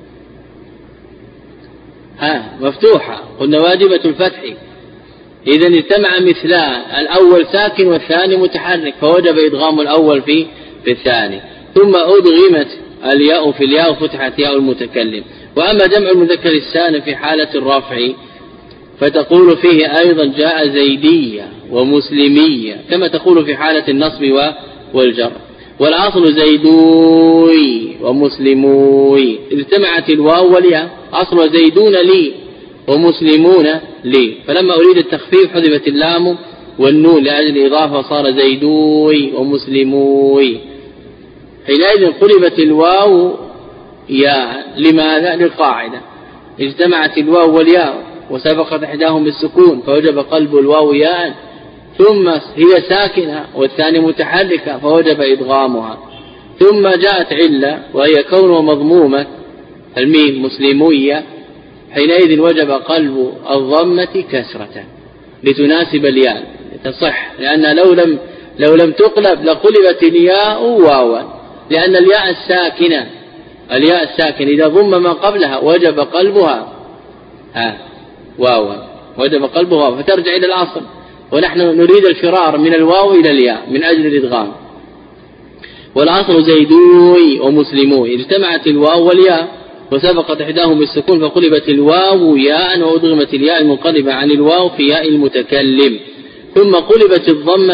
مفتوحة، قلنا واجبة الفتح، إذن اجتمع مثلان، الأول ساكن والثاني متحرك، فوجب إدغام الأول في الثاني، ثم أدغمت الياء في الياء وفتحت ياء المتكلم. وأما جمع المذكر السالم في حالة الرفع فتقول فيه أيضا جاء زيدية ومسلمية، كما تقول في حالة النصب والجر. والأصل زيدوي ومسلموي، اجتمعت الواو والياء، أصل زيدون لي ومسلمون لي، فلما أريد التخفيف حذفت اللام والنون لأجل الإضافة صار زيدوي ومسلموي، حينئذ قلبت الواو ياء. لماذا؟ للقاعدة اجتمعت الواو والياء وسبقت إحداهم بالسكون فوجب قلب الواو ياء، ثم هي ساكنة والثاني متحركة فوجب إدغامها، ثم جاءت علة وهي كونه مضمومة الميم مسلمية، حينئذ وجب قلب الضمة كسرة لتناسب الياء تصح، لأن لو لم تقلب لقلبت الياء واوا، لأن الياء الساكنة إذا ضم ما قبلها وجب قلبها واوا، فترجع إلى الأصل، ونحن نريد الفرار من الواو إلى الياء من أجل الإدغام. والأصل زيدوي ومسلموي، اجتمعت الواو والياء وسبقت إحداهم بالسكون فقلبت الواو ياء وأدغمت الياء المنقلبة عن الواو في ياء المتكلم، ثم قلبت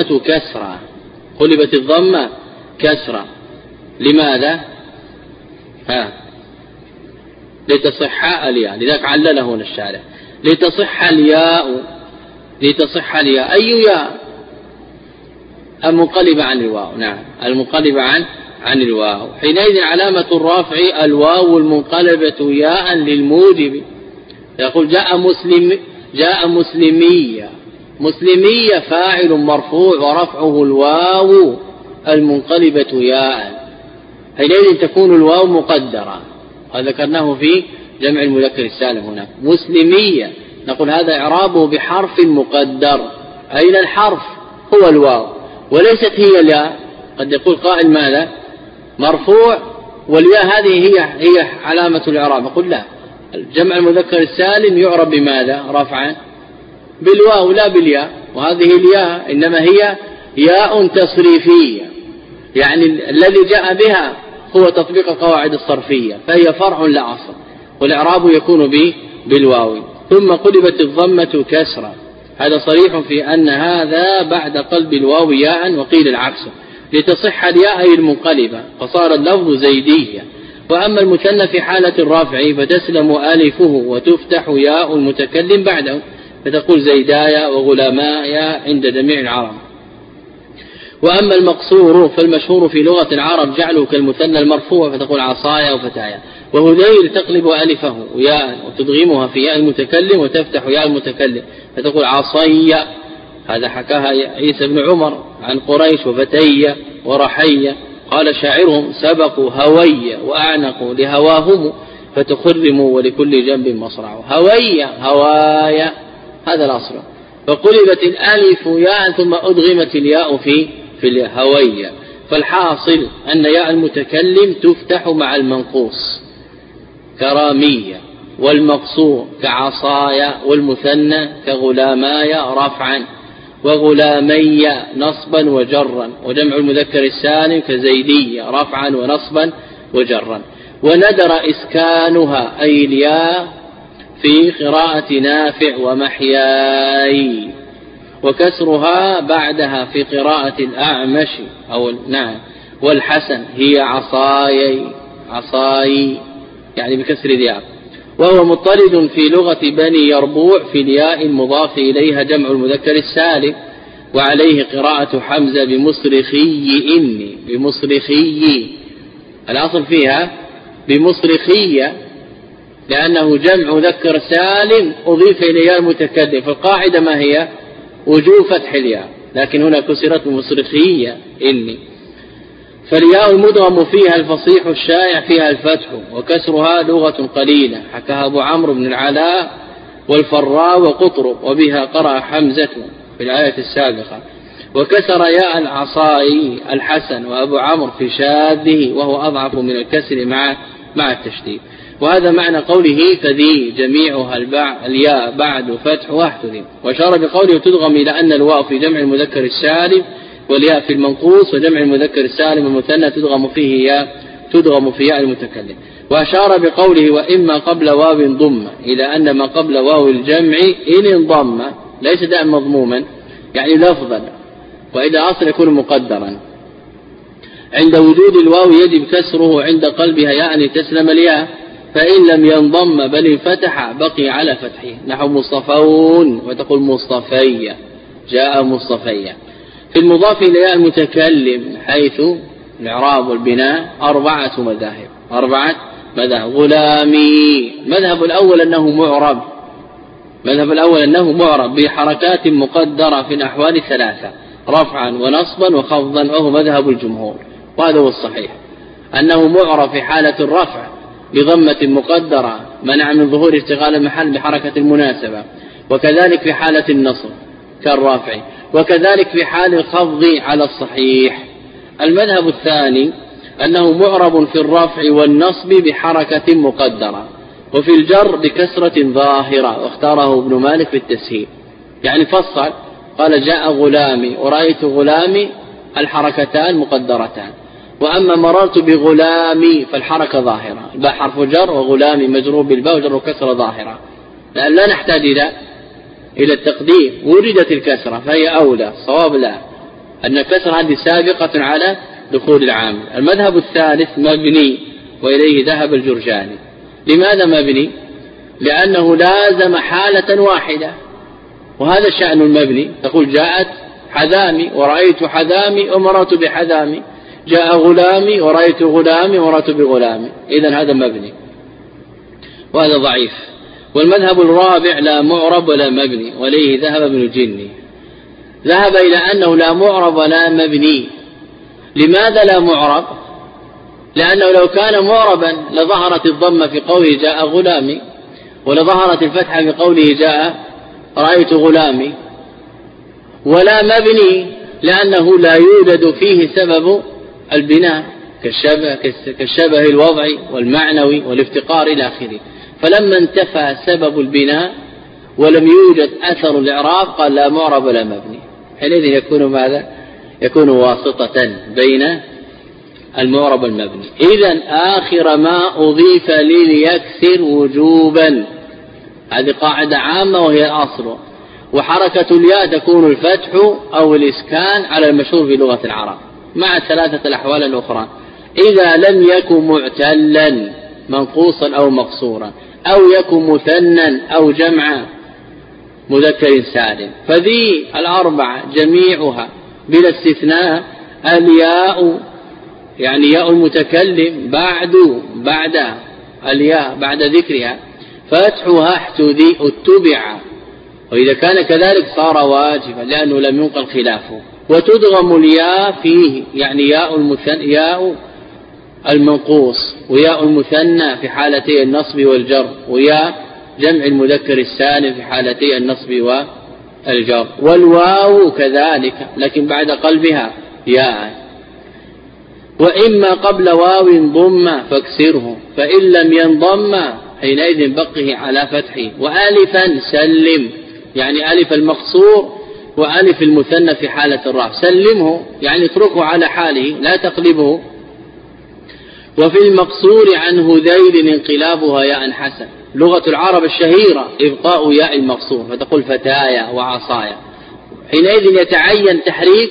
الضمة كسرة. لماذا؟ لتصح الياء، لذلك علله هنا الشارع لتصح الياء. أي ياء؟ المنقلبة عن الواو، نعم المنقلبة عن الواو، حينئذ علامة الرافع الواو المنقلبة ياء للموجب، يقول جاء مسلمية فاعل مرفوع ورفعه الواو المنقلبة ياء، حينئذ تكون الواو مقدرة، هذا ذكرناه جمع المذكر السالم هنا. مسلمية نقول هذا إعرابه بحرف مقدر. أين الحرف؟ هو الواو وليست هي الياء. قد يقول قائل ماذا؟ مرفوع والياء هذه هي علامة الإعراب. نقول لا، الجمع المذكر السالم يعرب بماذا؟ رفعا بالواو لا بالياء، وهذه الياء إنما هي ياء تصريفية، يعني الذي جاء بها هو تطبيق القواعد الصرفية، فهي فرع لا أصل، والإعراب يكون بالواو. ثم قلبت الضمة كسرا، هذا صريح في أن هذا بعد قلب الواو ياء، وقيل العكس لتصح الياء المنقلبة فصار اللفظ زيدية. وأما المثنى في حالة الرفع فتسلم ألفه وتفتح ياء المتكلم بعده، فتقول زيدايا وغلامايا عند جميع العرب. وأما المقصور فالمشهور في لغة العرب جعله كالمثنى المرفوع، فتقول عصايا وفتايا. وهذيل تقلب ألفه ياء وتدغمها في ياء المتكلم وتفتح ياء المتكلم، فتقول عصيا. هذا حكاها عيسى بن عمر عن قريش وفتي ورحي. قال شاعرهم سبقوا هوي وأعنقوا لهواهم فتخرموا ولكل جنب مصرع. هوي هوايا هذا الأصل، فقلبت الألف ياء ثم أدغمت الياء في الياء هوي. فالحاصل أن ياء المتكلم تفتح مع المنقوص كرامية، والمقصور كعصايا، والمثنى كغلامايا رفعا، وغلامي نصبا وجرا، وجمع المذكر السالم كزيدية رفعا ونصبا وجرا. وندر إسكانها أي الياء في قراءة نافع ومحياي، وكسرها بعدها في قراءة الأعمش والحسن هي عصاي يعني بكسر الياء. وهو مضطرد في لغة بني يربوع في الياء المضاف إليها جمع المذكر السالم، وعليه قراءة حمزة بمصرخي الأصل فيها بمصرخية، لأنه جمع مذكر سالم أضيف إليها المتكلم، فالقاعدة ما هي؟ وجوب فتح الياء، لكن هنا كسرت بمصرخية إني. فالياء المدغم فيها الفصيح الشائع فيها الفتح، وكسرها لغة قليلة حكاها أبو عمرو بن العلاء والفراء وقطر، وبها قرأ حمزة في الآية السابقة. وكسر ياء العصاي الحسن وأبو عمرو في شاذه، وهو أضعف من الكسر مع التشديد. وهذا معنى قوله فذي جميعها الياء بعد فتح واحتذي. وأشار بقوله تدغم إلى أن الواو في جمع المذكر السالم والياء في المنقوص، وجمع المذكر السالم المثنى تدغم في ياء المتكلم. وأشار بقوله وإما قبل واو ضم إلى أن ما قبل واو الجمع إن انضم ليس دائما مضموما يعني لفظا، وإذا أصل يكون مقدرا. عند وجود الواو يجب كسره عند قلبها يعني تسلم الياء، فإن لم ينضم بل انفتح بقي على فتحه، نحو مصطفون وتقول مصطفية جاء مصطفية. في المضاف إلى ياء المتكلم حيث الإعراب والبناء أربعة مذاهب. غلامي مذهب الأول أنه معرب بحركات مقدرة في الأحوال الثلاثة رفعا ونصبا وخفضا، وهو مذهب الجمهور، وهذا هو الصحيح أنه معرب في حالة الرفع بضمة مقدرة منع من ظهور اشتغال المحل بحركة المناسبة، وكذلك في حالة النصب كالرافع، وكذلك في حال الخفض على الصحيح. المذهب الثاني أنه معرب في الرفع والنصب بحركة مقدرة، وفي الجر بكسرة ظاهرة، واختاره ابن مالك في التسهيل، يعني فصل قال جاء غلامي ورأيت غلامي الحركتان مقدرتان، وأما مررت بغلامي فالحركة ظاهرة، الباء حرف جر وغلامي مجرور بالباء وجر كسرة ظاهرة، لأن لا نحتاج إلى التقديم، وردت الكسرة فهي أولى. صواب لا، أن الكسرة هذه سابقة على دخول العامل. المذهب الثالث مبني، وإليه ذهب الجرجاني. لماذا مبني؟ لأنه لازم حالة واحدة، وهذا شأن المبني. تقول جاءت حذامي ورأيت حذامي ومررت بحذامي، جاء غلامي ورأيت غلامي ومررت بغلامي، إذن هذا مبني، وهذا ضعيف. والمذهب الرابع لا معرب ولا مبني، وليه ذهب ابن الجني، ذهب إلى أنه لا معرب ولا مبني. لماذا لا معرب؟ لأنه لو كان معربا لظهرت الضمة في قوله جاء غلامي، ولظهرت الفتحة في قوله جاء رأيت غلامي. ولا مبني لأنه لا يوجد فيه سبب البناء كالشبه الوضعي والمعنوي والافتقار إلى آخره. فلما انتفى سبب البناء ولم يوجد أثر الإعراب قال لا معرب ولا مبني، حينئذ يكون ماذا؟ يكون واسطة بين المعرب والمبني. إذن آخر ما أضيف ليكسر وجوبا، هذه قاعدة عامة وهي الأصل. وحركة الياء تكون الفتح أو الإسكان على المشهور في لغة العرب مع ثلاثة الأحوال الأخرى: إذا لم يكن معتلا منقوصا أو مقصورا، أو يكن مثنى أو جمع مذكر سالم. فذي الأربعة جميعها بلا استثناء الياء، يعني ياء المتكلم بعد الياء بعد ذكرها فتحها اتبع، وإذا كان كذلك صار واجبا لأنه لم ينقل خلافه. وتدغم الياء فيه، يعني ياء المنقوص وياء المثنى في حالتي النصب والجر، وياء جمع المذكر السالم في حالتي النصب والجر. والواو كذلك لكن بعد قلبها ياء. وإما قبل واو ضم فاكسره، فإن لم ينضم حينئذ بقه على فتحه. وألفا سلم، يعني ألف المقصور وألف المثنى في حالة الرفع سلمه، يعني اتركه على حاله لا تقلبه. وفي المقصور عن هذيل انقلابها ياء حسن. لغة العرب الشهيرة إبقاء ياء المقصور، فتقول فتايا وعصايا، حينئذ يتعين تحريك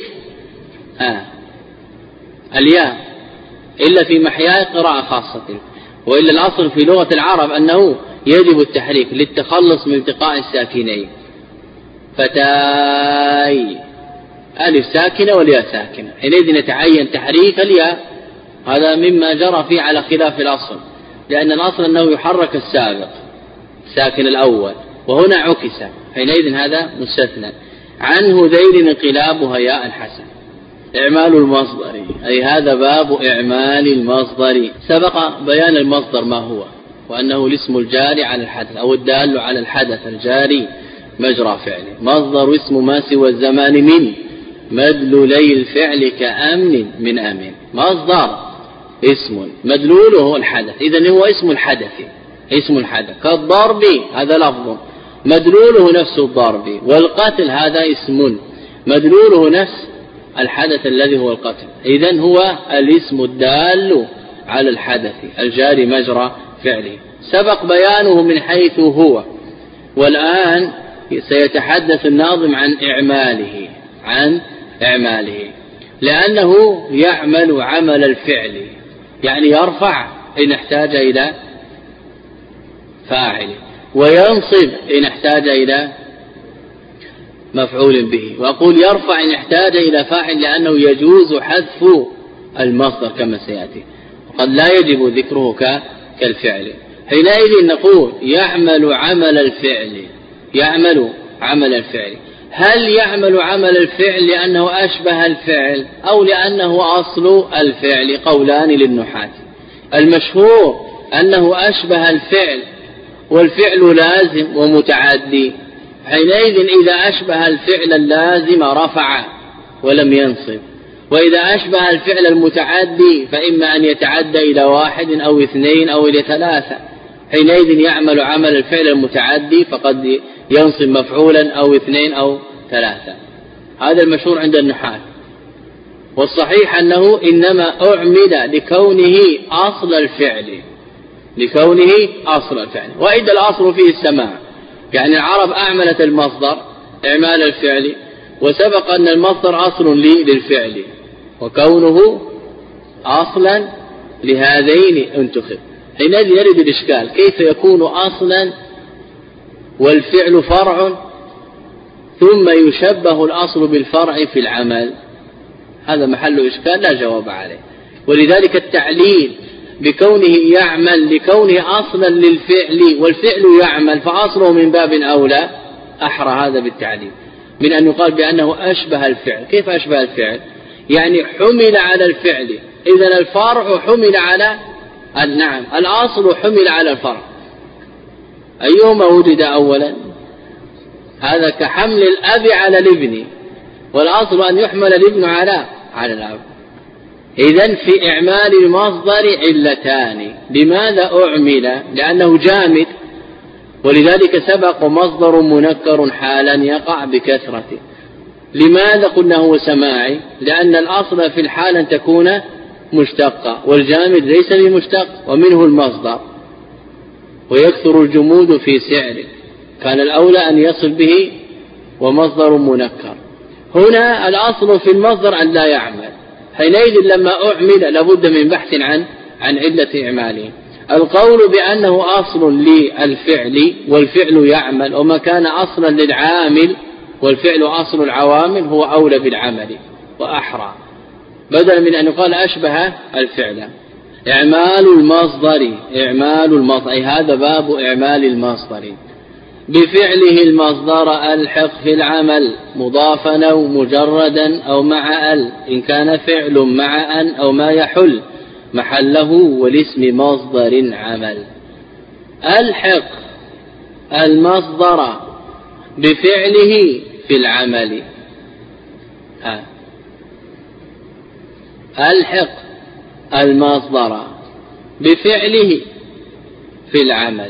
الياء إلا في محياء قراءة خاصة، وإلا الأصل في لغة العرب أنه يجب التحريك للتخلص من التقاء الساكنين. فتاي ألف ساكنة والياء ساكنة، حينئذ يتعين تحريك الياء. هذا مما جرى فيه على خلاف الأصل، لأن الأصل أنه يحرك السابق الساكن الأول، وهنا عكس، حينئذ هذا مستثنى. عنه ذيل انقلابها ياء حسن. إعمال المصدر، أي هذا باب إعمال المصدر. سبق بيان المصدر ما هو، وأنه الاسم الجاري على الحدث أو الدال على الحدث الجاري مجرى فعله. مصدر اسم ما سوى الزمان من مدلولي الفعل كأمن من أمن. مصدر اسم مدلوله الحدث، إذن هو اسم الحدث، اسم الحدث. كالضرب هذا لفظ مدلوله نفس الضرب، والقتل هذا اسم مدلوله نفس الحدث الذي هو القتل. إذن هو الاسم الدال على الحدث الجاري مجرى فعله. سبق بيانه من حيث هو، والآن سيتحدث الناظم عن إعماله، لأنه يعمل عمل الفعل، يعني يرفع إن احتاج إلى فاعل، وينصب إن احتاج إلى مفعول به. وأقول يرفع إن احتاج إلى فاعل لأنه يجوز حذف المصدر كما سيأتي، وقد لا يجب ذكره كالفعل. حينئذ نقول يعمل عمل الفعل. هل يعمل عمل الفعل لأنه أشبه الفعل أو لأنه أصل الفعل؟ قولان للنحاة. المشهور أنه أشبه الفعل، والفعل لازم ومتعدي، حينئذ إذا أشبه الفعل اللازم رفع ولم ينصب. وإذا أشبه الفعل المتعدي فإما أن يتعدى إلى واحد أو اثنين أو إلى ثلاثة، حينئذ يعمل عمل الفعل المتعدي فقد ينصب مفعولا أو اثنين أو ثلاثة. هذا المشهور عند النحاة. والصحيح أنه إنما أعمل لكونه أصل الفعل، وإذا الأصل فيه السماع، يعني العرب أعملت المصدر إعمال الفعل، وسبق أن المصدر أصل للفعل، وكونه أصلا لهذين انتخب. حينئذ يرد الإشكال: كيف يكون أصلا والفعل فرع ثم يشبه الأصل بالفرع في العمل؟ هذا محل إشكال لا جواب عليه. ولذلك التعليل بكونه يعمل لكونه أصلا للفعل، والفعل يعمل فأصله من باب أولى، أحرى هذا بالتعليل من أن يقال بأنه أشبه الفعل. كيف أشبه الفعل؟ يعني حمل على الفعل إذن الفرع حمل على نعم الأصل حمل على الفرع، أيهما وجد أولا؟ هذا كحمل الأب على الابن، والأصل أن يحمل الابن على الأب. إذن في إعمال المصدر علتان. لماذا أعمل؟ لأنه جامد، ولذلك سبق مصدر منكر حالا يقع بكثرة. لماذا قلنا هو سماعي؟ لأن الأصل في الحال أن تكون مشتقة، والجامد ليس بمشتق، ومنه المصدر، ويكثر الجمود في سعره، كان الأولى أن يصل به ومصدر منكر. هنا الأصل في المصدر أن لا يعمل، حينئذ لما أعمل لابد من بحث عن علة إعماله. القول بأنه أصل للفعل والفعل يعمل، وما كان أصلا للعامل والفعل أصل العوامل هو أولى بالعمل وأحرى، بدلا من أن يقال أشبه الفعل. إعمال المصدر أي هذا باب إعمال المصدر. بفعله المصدر ألحق في العمل مضافا أو مجردا أو مع إن كان فعل مع أو ما يحل محله والاسم مصدر عمل. ألحق المصدر بفعله في العمل. ألحق المصدر بفعله في العمل.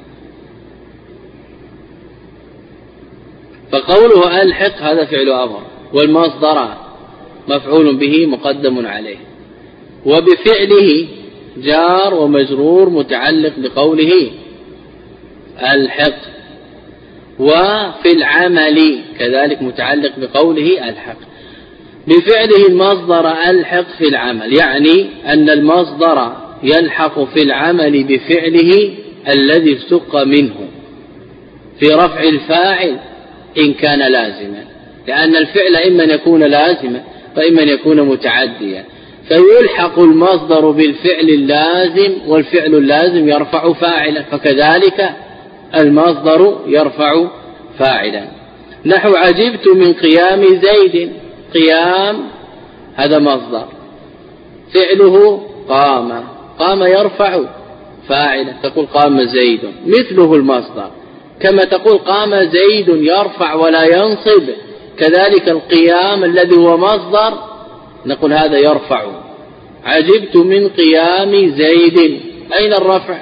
فقوله ألحق هذا فعل أمر، والمصدر مفعول به مقدم عليه، وبفعله جار ومجرور متعلق بقوله ألحق، وفي العمل كذلك متعلق بقوله ألحق. بفعله المصدر ألحق في العمل، يعني أن المصدر يلحق في العمل بفعله الذي اشتق منه في رفع الفاعل إن كان لازما، لأن الفعل إما أن يكون لازما وإما أن يكون متعديا، فيلحق المصدر بالفعل اللازم، والفعل اللازم يرفع فاعلا، فكذلك المصدر يرفع فاعلا. نحو عجبت من قيام زيد. قيام هذا مصدر، فعله قام يرفع فاعلا، تقول قام زيد، مثله المصدر، كما تقول قام زيد يرفع ولا ينصب، كذلك القيام الذي هو مصدر نقول هذا يرفع. عجبت من قيام زيد، أين الرفع؟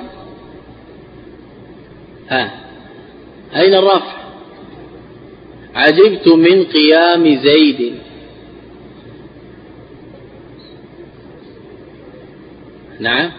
أين الرفع؟ عجبت من قيام زيد. نعم،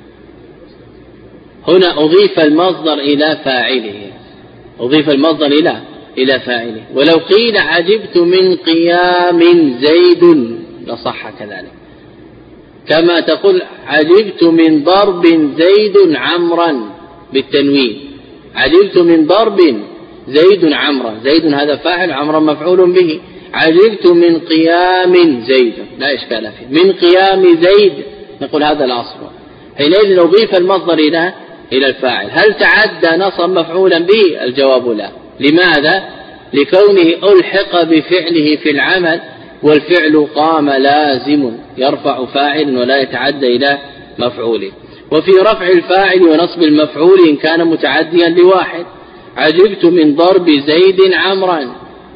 هنا أضيف المصدر إلى فاعله، أضيف المصدر إلى فاعله. ولو قيل عجبت من قيام زيد لصح كذلك، كما تقول عجبت من ضرب زيد عمرا بالتنوين، عجبت من ضرب زيد عمرا، زيد هذا فاعل، عمرا مفعول به. عجبت من قيام زيد لا إشكال فيه، من قيام زيد نقول هذا الأصل. حينئذ أضيف المصدر إلى الفاعل. هل تعدى نصب مفعولا به؟ الجواب لا. لماذا؟ لكونه ألحق بفعله في العمل، والفعل قام لازم يرفع فاعل ولا يتعدى إلى مفعوله. وفي رفع الفاعل ونصب المفعول إن كان متعديا لواحد، عجبت من ضرب زيد عمرا،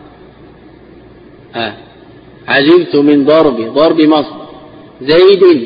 عجبت من ضرب مصدر زيد،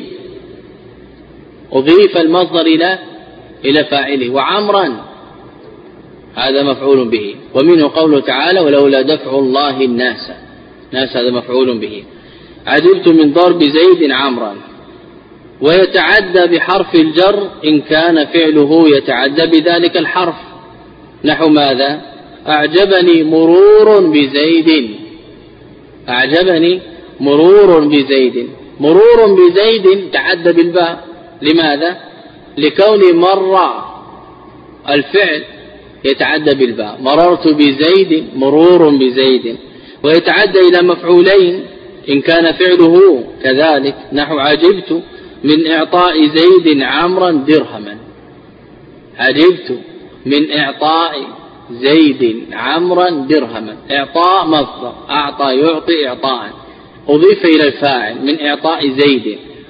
أضيف المصدر إلى فاعله، وعمرا هذا مفعول به. ومنه قوله تعالى ولولا دفع الله الناس هذا مفعول به. عجبت من ضرب زيد عمرا. ويتعدى بحرف الجر إن كان فعله يتعدى بذلك الحرف، نحو ماذا؟ أعجبني مرور بزيد، أعجبني مرور بزيد. مرور بزيد تعدى بالباء، لماذا؟ لكون مر الفعل يتعدى بالباء، مررت بزيد مرور بزيد. ويتعدى إلى مفعولين إن كان فعله كذلك، نحو عجبت من إعطاء زيد عمرا درهما. عجبت من إعطاء زيد عمرا درهما، إعطاء مصدر، أعطى يعطي إعطاء، أضيف إلى الفاعل من إعطاء زيد،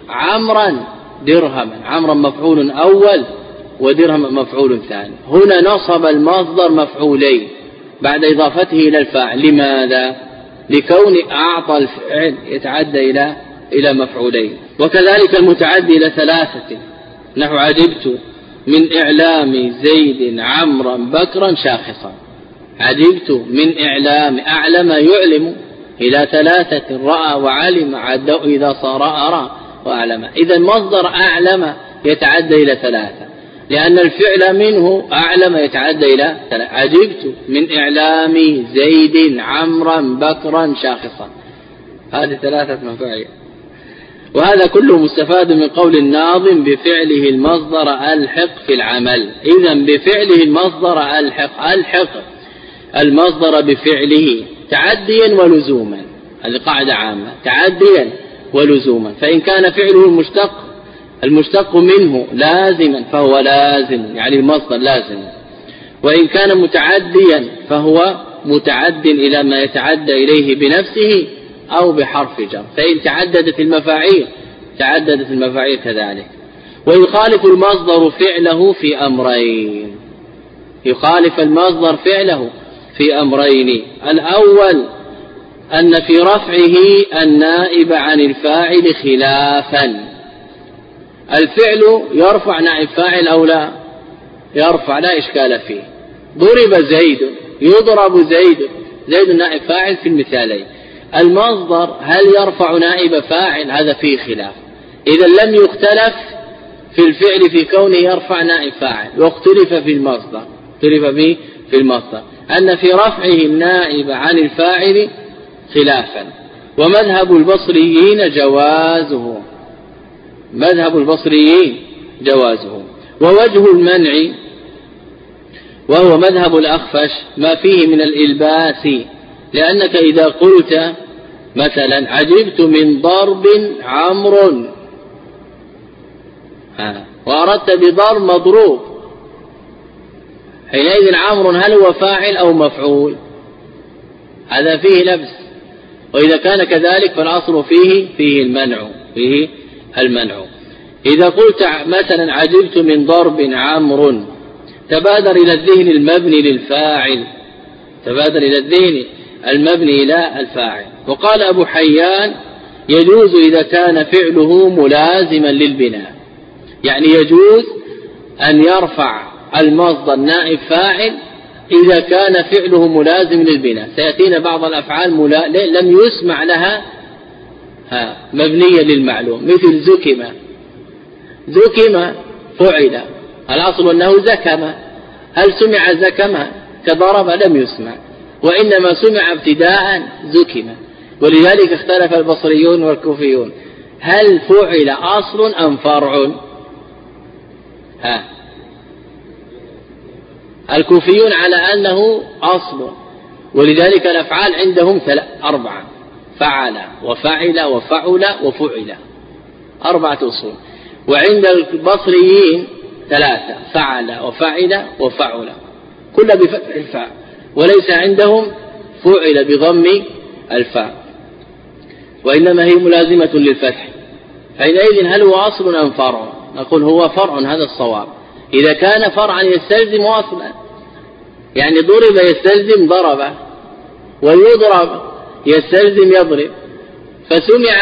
عمرا درهما، عمرا مفعول أول ودرهم مفعول ثاني. هنا نصب المصدر مفعولين بعد إضافته إلى الفاعل. لماذا؟ لكون أعطى الفعل يتعدى إلى مفعولين. وكذلك المتعدي إلى ثلاثة، نحو عجبت من إعلام زيد عمرا بكرا شاخصا. عجبت من إعلام، أعلم يعلم، إلى ثلاثة، رأى وعلم، عد إذا صار أرى وأعلم. إذا مصدر أعلم يتعدى إلى ثلاثة، لأن الفعل منه أعلم يتعدى إلى ثلاثة. عجبت من إعلام زيد عمرا بكرا شاخصا، هذه ثلاثة مفاعيل. وهذا كله مستفاد من قول الناظم بفعله المصدر ألحق في العمل. إذن بفعله المصدر ألحق المصدر بفعله تعديا ولزوما، هذه قاعدة عامة، تعديا ولزوما. فإن كان فعله المشتق منه لازما فهو لازم، يعني المصدر لازم. وإن كان متعديا فهو متعد إلى ما يتعدى إليه بنفسه أو بحرف جر. فإن تعددت المفاعيل كذلك. ويخالف المصدر فعله في أمرين، يخالف المصدر فعله في أمرين. الأول أن في رفعه النائب عن الفاعل خلافا. الفعل يرفع نائب فاعل أو لا؟ يرفع، لا إشكال فيه. ضرب زيد، يضرب زيد نائب فاعل في المثالين. المصدر هل يرفع نائب فاعل؟ هذا فيه خلاف. إذا لم يختلف في الفعل في كونه يرفع نائب فاعل، واختلف في المصدر، أن في رفعه النائب عن الفاعل خلافا. ومذهب البصريين جوازه. ووجه المنع وهو مذهب الأخفش ما فيه من الإلباس، لأنك إذا قلت مثلا عجبت من ضرب عمرو وأردت بضرب مضروب، حينئذ عمرو هل هو فاعل أو مفعول؟ هذا فيه لبس. وإذا كان كذلك فالأصل فيه المنع. إذا قلت مثلا عجبت من ضرب عمرو تبادر إلى الذهن المبني إلى الفاعل. وقال أبو حيان يجوز إذا كان فعله ملازما للبناء، يعني يجوز أن يرفع المصدر نائب فاعل إذا كان فعله ملازم للبناء. سيأتينا بعض الأفعال لم يسمع لها مبنية للمعلوم، مثل زكم فعل، الأصل أنه زكم. هل سمع زكم كضرب؟ لم يسمع، وإنما سمع ابتداء زكم. ولذلك اختلف البصريون والكوفيون، هل فعل أصل أم فرع؟ الكوفيون على أنه أصل، ولذلك الأفعال عندهم 4: فعل وفعل وفعل وفعل، 4 أصول. وعند البصريين 3: فعل وفعل وفعل، كل بفتح الفاء، وليس عندهم فعل بضم الفاء، وإنما هي ملازمة للفتح. حينئذ هل هو أصل أم فرع؟ نقول هو فرع، هذا الصواب. إذا كان فرعا يستلزم أصلا، يعني ضرب يستلزم ضرب، ويضرب يستلزم يضرب، فسمع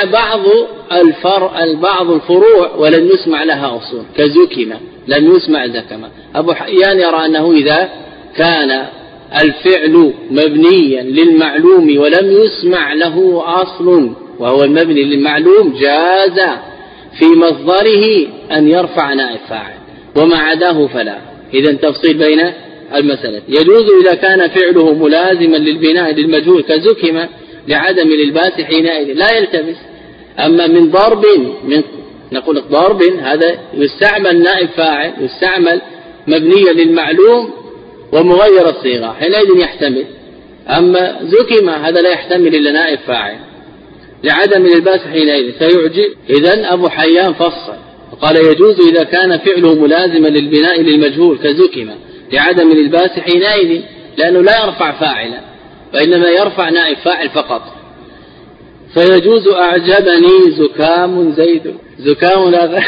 بعض الفروع ولم يسمع لها أصول، كزكم لم يسمع زكم. أبو حيان يرى أنه إذا كان الفعل مبنيا للمعلوم ولم يسمع له أصل وهو المبني للمعلوم جاز في مصدره أن يرفع نائب فاعل، وما عداه فلا. إذن تفصيل بين المسألة. يجوز إذا كان فعله ملازما للبناء للمجهول كزكم لعدم الإلباس، حينئذ لا يلتبس. أما من ضرب، نقول ضرب هذا يستعمل نائب فاعل، يستعمل مبنيا للمعلوم ومغير الصيغة، حينئذ يحتمل. أما زكم هذا لا يحتمل إلا نائب فاعل لعدم الإلباس، حينئذ فيعجب. إذن أبو حيان فصل وقال يجوز إذا كان فعله ملازما للبناء للمجهول كزكم لعدم الإلباس، حينئذ لأنه لا يرفع فاعلا وإنما يرفع نائب فاعل فقط. فيجوز أعجبني زكام زيد. زكام هذا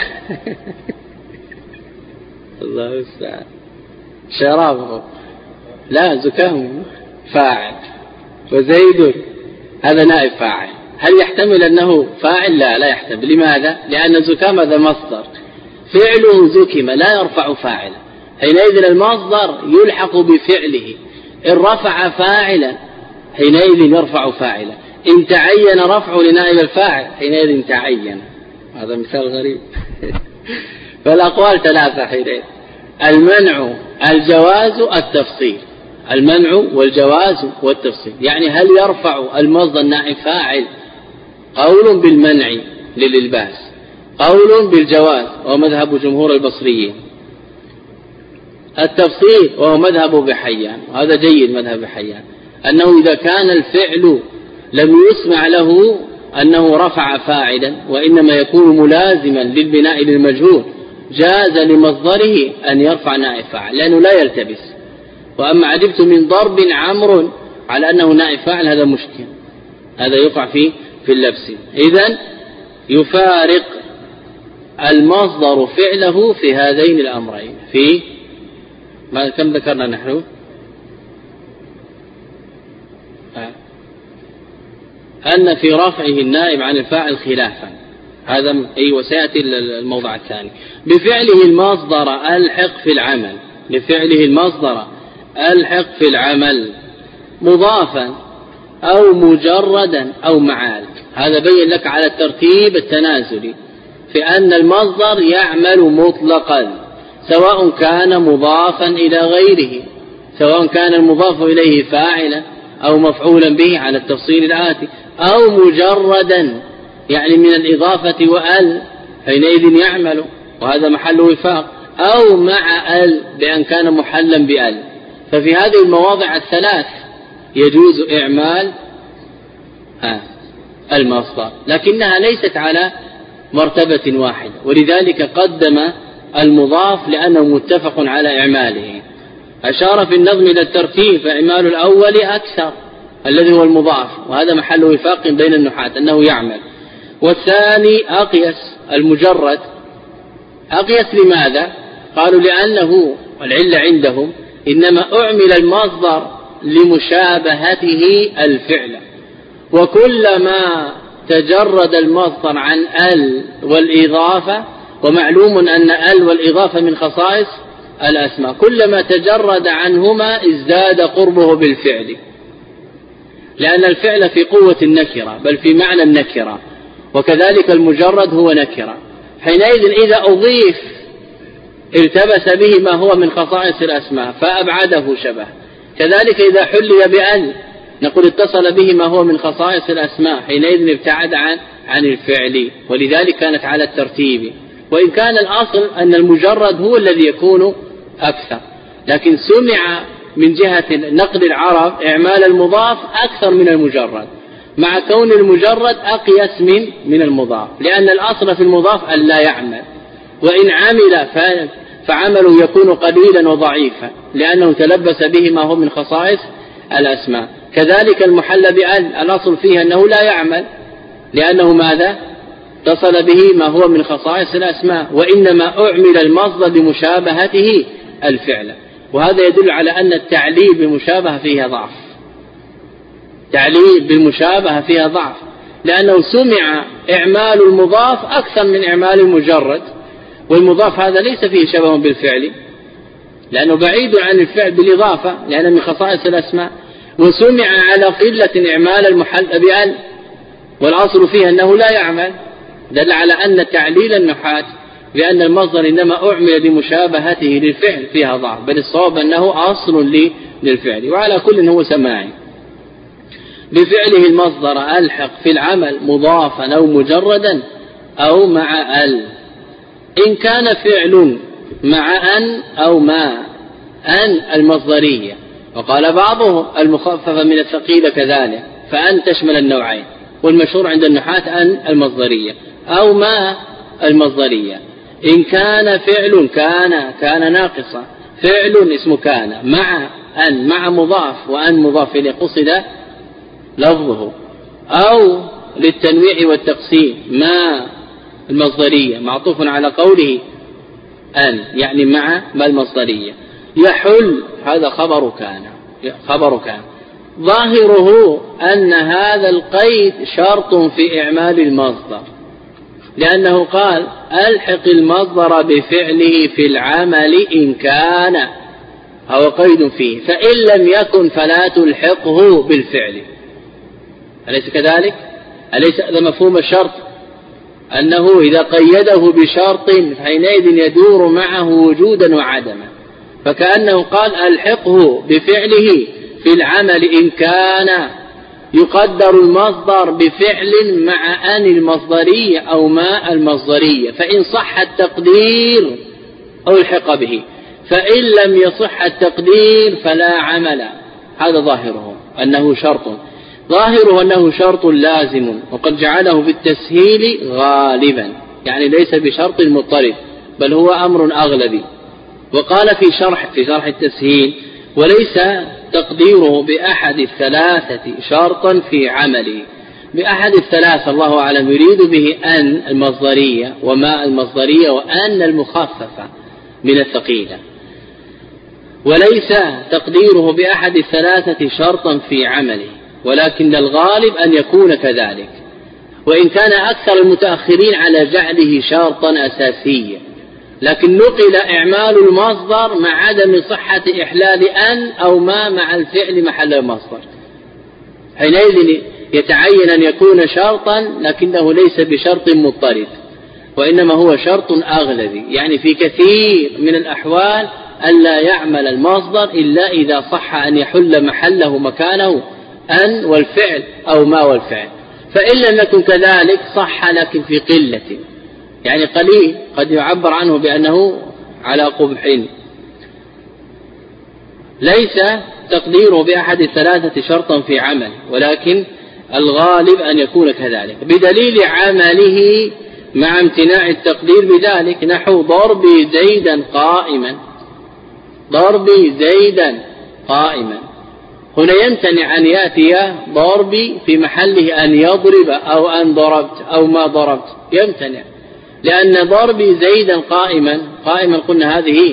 الله المستعان شرابه، لا زكام فاعل، وزيد هذا نائب فاعل. هل يحتمل أنه فاعل؟ لا يحتمل. لماذا؟ لأن زكام هذا مصدر، فعله زكم لا يرفع فاعلا، حينئذ المصدر يلحق بفعله. إن رفع فاعلا حينئذ يرفع فاعلا، إن تعين رفع لنائب الفاعل حينئذ تعين. هذا مثال غريب فالأقوال ثلاثة حينئذ: المنع، الجواز، التفصيل. المنع والجواز والتفصيل، يعني هل يرفع المصدر نائب فاعل؟ قول بالمنع للإلباس، قول بالجواز وهو مذهب جمهور البصريين، التفصيل وهو مذهب بحيان، وهذا جيد مذهب بحيان، أنه إذا كان الفعل لم يسمع له أنه رفع فاعلا وإنما يكون ملازما للبناء للمجهول جاز لمصدره أن يرفع نائب فاعل لأنه لا يلتبس. وأما عجبت من ضرب عمرو على أنه نائب فاعل هذا مشكل، هذا يقع في اللبس. إذن يفارق المصدر فعله في هذين الأمرين. في ما كم ذكرنا نحن؟ أن في رفعه النائب عن الفاعل خلافا، هذا وسيأتي الموضع الثاني. بفعله المصدر ألحق في العمل، بفعله المصدر ألحق في العمل مضافا أو مجردا أو معال. هذا بين لك على الترتيب التنازلي في أن المصدر يعمل مطلقا سواء كان مضافا إلى غيره، سواء كان المضاف إليه فاعلا أو مفعولا به على التفصيل الآتي، أو مجردا يعني من الإضافة وأل حينئذ يعمل، وهذا محل وفاق، أو مع أل بأن كان محلا بأل. ففي هذه المواضع الثلاث يجوز إعمال المصدر، لكنها ليست على مرتبة واحدة، ولذلك قدم المضاف لأنه متفق على إعماله. أشار في النظم إلى الترتيب، فإعمال الأول أكثر الذي هو المضاف، وهذا محل وفاق بين النحاة أنه يعمل. والثاني أقيس المجرد. أقيس لماذا؟ قالوا لأنه العلة عندهم إنما أعمل المصدر لمشابهته الفعل، وكلما تجرد المصدر عن ال والإضافة، ومعلوم أن ال والإضافة من خصائص الأسماء، كلما تجرد عنهما ازداد قربه بالفعل، لأن الفعل في قوة النكرة بل في معنى النكرة، وكذلك المجرد هو نكرة. حينئذ إذا أضيف التبس به ما هو من خصائص الأسماء فأبعده شبه. كذلك إذا حلي بأل نقول اتصل به ما هو من خصائص الأسماء، حينئذ ابتعد عن الفعل، ولذلك كانت على الترتيب. وإن كان الأصل أن المجرد هو الذي يكون أكثر، لكن سمع من جهة نقل العرب إعمال المضاف أكثر من المجرد، مع كون المجرد أقيس من المضاف، لأن الأصل في المضاف أن لا يعمل، وإن عمل فعمله يكون قليلا وضعيفا لأنه تلبس به ما هو من خصائص الأسماء. كذلك المحل بأل الأصل فيه أنه لا يعمل لأنه ماذا؟ اتصل به ما هو من خصائص الأسماء، وإنما أعمل المصدر لمشابهته الفعل. وهذا يدل على أن التعليل بالمشابهة فيها ضعف، تعليل بالمشابهة فيها ضعف، لأنه سمع إعمال المضاف أكثر من إعمال المجرد، والمضاف هذا ليس فيه شبه بالفعل لأنه بعيد عن الفعل بالإضافة لأنه من خصائص الأسماء، وسمع على قلة إعمال المحل بأل والأصل فيه أنه لا يعمل، دل على أن تعليل النحاة بأن المصدر إنما أعمل لمشابهته للفعل فيها ضعف، بل الصواب أنه أصل للفعل، وعلى كل هو سماعي. بفعله المصدر ألحق في العمل مضافا أو مجردا أو مع أل. إن كان فعل مع أن أو ما أن المصدرية، وقال بعضهم المخففة من الثقيل كذلك، فأن تشمل النوعين، والمشهور عند النحاة أن المصدرية أو ما المصدرية. إن كان فعل كان ناقصة، فعل اسم كان مع أن مع مضاف، وأن مضاف إليه قصد لفظه، أو للتنويع والتقسيم ما المصدرية معطوف على قوله أن، يعني مع ما المصدرية. يحل هذا خبر كان ظاهره أن هذا القيد شرط في إعمال المصدر، لأنه قال ألحق المصدر بفعله في العمل إن كان، هو قيد فيه، فإن لم يكن فلا تلحقه بالفعل. أليس كذلك؟ أليس هذا مفهوم الشرط؟ أنه إذا قيده بشرط حينئذ يدور معه وجودا وعدما، فكأنه قال ألحقه بفعله في العمل إن كان يقدر المصدر بفعل مع أن المصدرية أو ما المصدرية، فإن صح التقدير ألحق به، فإن لم يصح التقدير فلا عمل. هذا ظاهره أنه شرط لازم، وقد جعله في التسهيل غالبا، يعني ليس بشرط مضطرد بل هو أمر أغلبي. وقال في شرح التسهيل وليس تقديره بأحد الثلاثة شرطا في عمله. بأحد الثلاثة الله أعلم يريد به أن المصدرية وما المصدرية وأن المخففة من الثقيلة، وليس تقديره بأحد الثلاثة شرطا في عمله، ولكن الغالب أن يكون كذلك، وإن كان أكثر المتأخرين على جعله شرطا أساسيا، لكن نقل إعمال المصدر مع عدم صحة إحلال أن أو ما مع الفعل محل المصدر، حينئذ يتعين أن يكون شرطا لكنه ليس بشرط مضطرد، وإنما هو شرط أغلبي، يعني في كثير من الأحوال ألا يعمل المصدر إلا إذا صح أن يحل محله مكانه أن والفعل أو ما والفعل، فإن لم يكن كذلك صح لكن في قلة، يعني قليل، قد يعبر عنه بأنه على قبح. ليس تقديره بأحد الثلاثة شرطا في عمل، ولكن الغالب أن يكون كذلك بدليل عمله مع امتناع التقدير بذلك، نحو ضربي زيدا قائما. هنا يمتنع أن يأتي ضربي في محله أن يضرب أو أن ضربت أو ما ضربت، يمتنع، لأن ضربي زيدا قائما قلنا هذه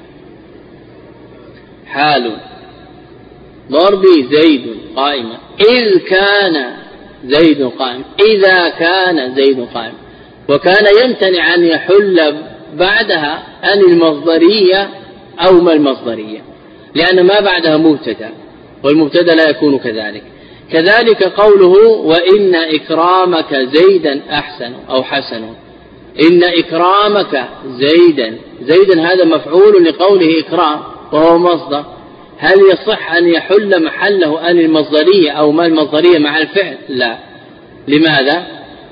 حال، ضربي زيد قائما إذ كان زيد قائم، إذا كان زيد قائم، وكان يمتنع أن يحل بعدها أن المصدرية أو ما المصدرية، لأن ما بعدها مبتدا، والمبتدا لا يكون كذلك. كذلك قوله وإن إكرامك زيدا أحسن أو حسن، إن إكرامك زيدا هذا مفعول لقوله إكرام وهو مصدر، هل يصح أن يحل محله أن المصدرية أو ما المصدرية مع الفعل؟ لا. لماذا؟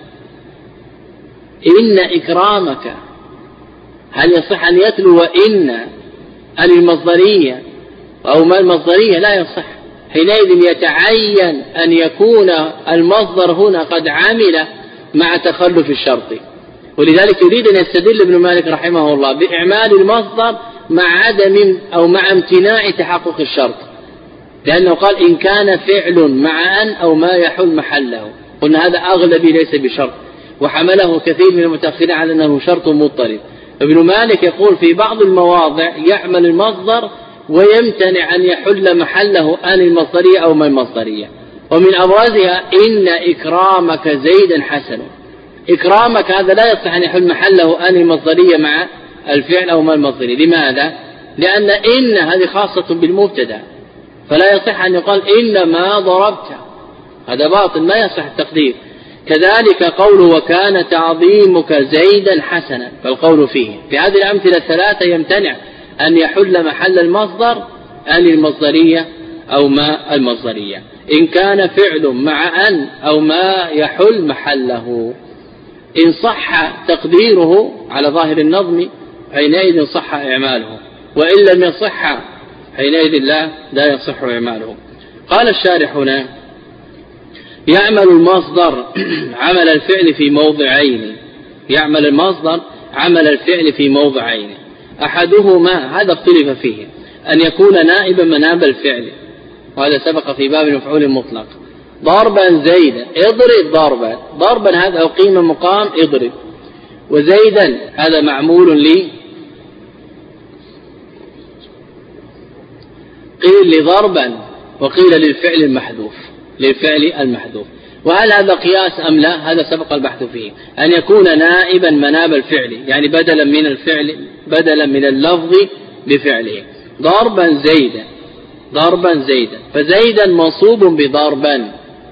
إن إكرامك، هل يصح أن يتلو إن المصدرية أو ما المصدرية؟ لا يصح. حينئذ يتعين أن يكون المصدر هنا قد عمل مع تخلف الشرط، ولذلك يريد أن يستدل ابن مالك رحمه الله بإعمال المصدر مع عدم أو مع امتناع تحقق الشرط، لأنه قال إن كان فعل مع أن أو ما يحل محله، قلنا هذا أغلبي ليس بشرط، وحمله كثير من المتأخرين على أنه شرط مضطرد. ابن مالك يقول في بعض المواضع يعمل المصدر ويمتنع أن يحل محله أن المصدرية أو ما المصدرية، ومن أبرزها إن إكرامك زيدا حسن. إكرامك هذا لا يصح أن يحل محله أن المصدرية مع الفعل أو ما المصدرية. لماذا؟ لأن إن هذه خاصة بالمبتدا، فلا يصح أن يقال إنما ضربت، هذا باطل ما يصح التقدير. كذلك قوله وكان تعظيمك زيدا حسنا، فالقول فيه في هذه الأمثلة الثلاثة يمتنع أن يحل محل المصدر أن المصدرية أو ما المصدرية، إن كان فعل مع أن أو ما يحل محله. إن صح تقديره على ظاهر النظم حينئذ صح إعماله، وإن لم يصح حينئذ لا يصح إعماله. قال الشارح هنا يعمل المصدر عمل الفعل في موضعين، يعمل المصدر عمل الفعل في موضعين، أحدهما هذا اختلف فيه أن يكون نائبا مناب الفعل، وهذا سبق في باب المفعول المطلق، ضربا زيدا، اضرب ضربا، ضربا هذا أقيم مقام اضرب، وزيدا هذا معمول لي قيل لضربا وقيل للفعل المحذوف، للفعل المحذوف. وهل هذا قياس أم لا؟ هذا سبق البحث فيه، أن يكون نائبا مناب الفعل، يعني بدلا من الفعل، بدلا من اللفظ بفعله. ضربا زيدا، ضربا زيدا، فزيدا منصوب بضربا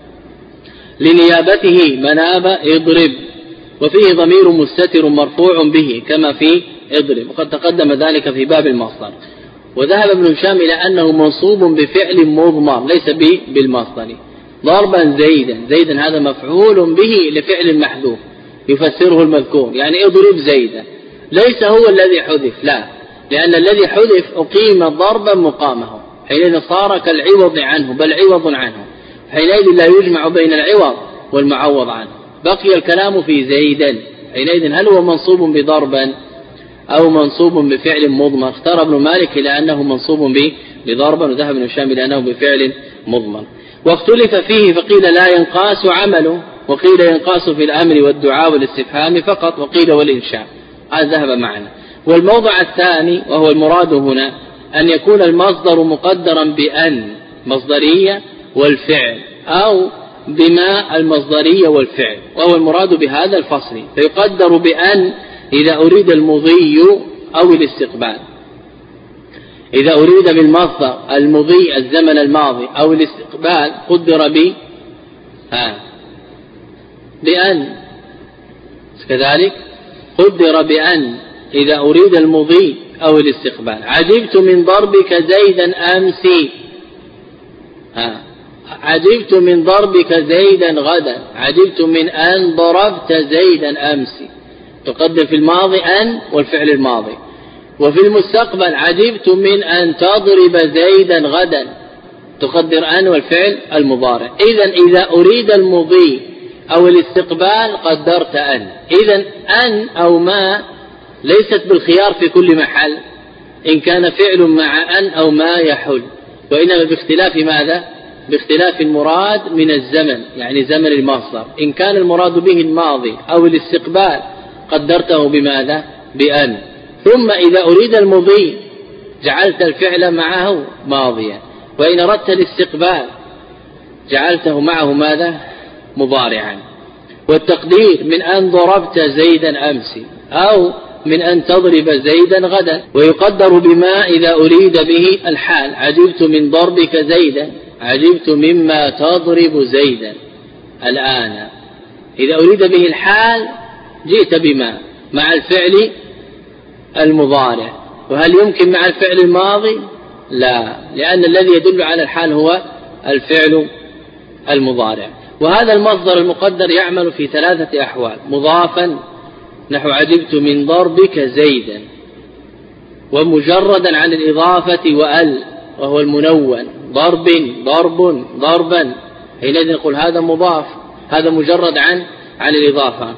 لنيابته مناب اضرب، وفيه ضمير مستتر مرفوع به كما في اضرب، وقد تقدم ذلك في باب المصدر. وذهب ابن هشام إلى أنه منصوب بفعل مضمر ليس بالمصدر. ضربا زيدا، زيدا هذا مفعول به لفعل محذوف يفسره المذكور، يعني اضرب زيدا، ليس هو الذي حذف، لا، لأن الذي حذف أقيم ضربا مقامه، حينئذ صار كالعوض عنه بل عوض عنه، حينئذ لا يجمع بين العوض والمعوض عنه. بقي الكلام في زيدا، حينئذ هل هو منصوب بضربا أو منصوب بفعل مضمر؟ اختار ابن مالك إلى أنه منصوب بضربا، وذهب ابن هشام إلى أنه بفعل مضمر. واختلف فيه فقيل لا ينقاس عمله، وقيل ينقاس في الأمر والدعاء والاستفهام فقط، وقيل والإنشاء، هذا ذهب معنا. والموضع الثاني وهو المراد هنا أن يكون المصدر مقدرا بأن مصدرية والفعل، أو بما المصدرية والفعل، وهو المراد بهذا الفصل، فيقدر بأن إذا أريد المضي أو الاستقبال. إذا أريد بالمصدر المضي الزمن الماضي أو الاستقبال قدر بأن، كذلك قدر بأن إذا أريد المضي أو الاستقبال. عجبت من ضربك زيدا أمس، عجبت من ضربك زيدا غدا، عجبت من أن ضربت زيدا أمس، تقدم في الماضي أن والفعل الماضي. وفي المستقبل عجبت من أن تضرب زيدا غدا، تقدر أن والفعل المضارع. إذا أريد المضي أو الاستقبال قدرت أن. إذن أن أو ما ليست بالخيار في كل محل، إن كان فعل مع أن أو ما يحل، وإنما باختلاف ماذا؟ باختلاف المراد من الزمن، يعني زمن المصدر. إن كان المراد به الماضي أو الاستقبال قدرته بماذا؟ بأن. ثم إذا أريد المضي جعلت الفعل معه ماضيا، وإن أردت الاستقبال جعلته معه ماذا؟ مضارعا. والتقدير من أن ضربت زيدا أمس، أو من أن تضرب زيدا غدا. ويقدر بما إذا أريد به الحال، عجبت من ضربك زيدا، عجبت مما تضرب زيدا الآن. إذا أريد به الحال جئت بما مع الفعل المضارع. وهل يمكن مع الفعل الماضي؟ لا، لأن الذي يدل على الحال هو الفعل المضارع. وهذا المصدر المقدر يعمل في 3 أحوال: مضافا نحو عجبت من ضربك زيدا، ومجردا عن الإضافة وأل وهو المنون، ضرب ضرب ضربا، حينئذ نقول هذا مضاف، هذا مجرد عن الإضافة.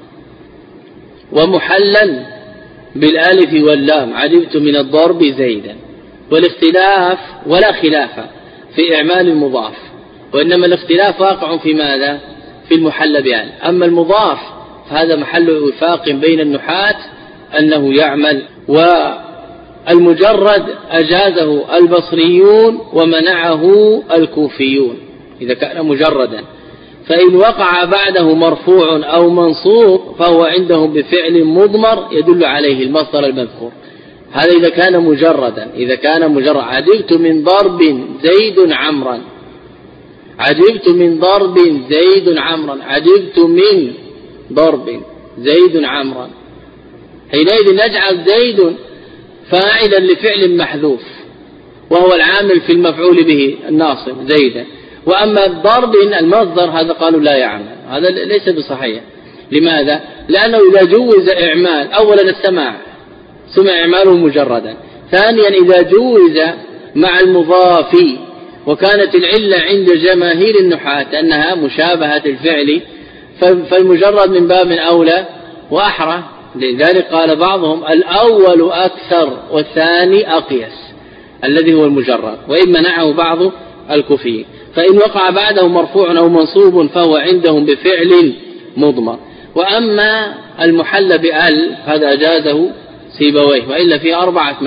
ومحلا بالالف واللام، عجبت من الضرب زيدا. والاختلاف ولا خلاف في إعمال المضاف، وإنما الاختلاف واقع في ماذا؟ في المحل بأن. أما المضاف فهذا محل وفاق بين النحاة أنه يعمل. والمجرد أجازه البصريون ومنعه الكوفيون إذا كان مجردا، فإن وقع بعده مرفوع أو منصوب فهو عندهم بفعل مضمر يدل عليه المصدر المذكور. هذا إذا كان مجردا. إذا كان مجرد عجبت من ضرب زيد عمرا، عجبت من ضرب زيد عمرا، عجبت من ضرب زيد عمرا، حينئذ نجعل زيد فاعلا لفعل محذوف وهو العامل في المفعول به الناصب زيدا. وأما ضرب المصدر هذا قالوا لا يعمل، هذا ليس بصحيح. لماذا؟ لأنه إذا جوز إعمال، أولا السماع ثم إعماله مجردا، ثانيا إذا جوز مع المضاف، وكانت العلة عند جماهير النحاة أنها مشابهة الفعل، فالمجرد من باب أولى وأحرى. لذلك قال بعضهم الأول أكثر والثاني أقيس، الذي هو المجرد، وإن منعه بعض الكوفيين. فإن وقع بعده مرفوع أو منصوب فهو عندهم بفعل مضمر. وأما المحل بأل هذا أجازه سيبويه، وإلا فيه 4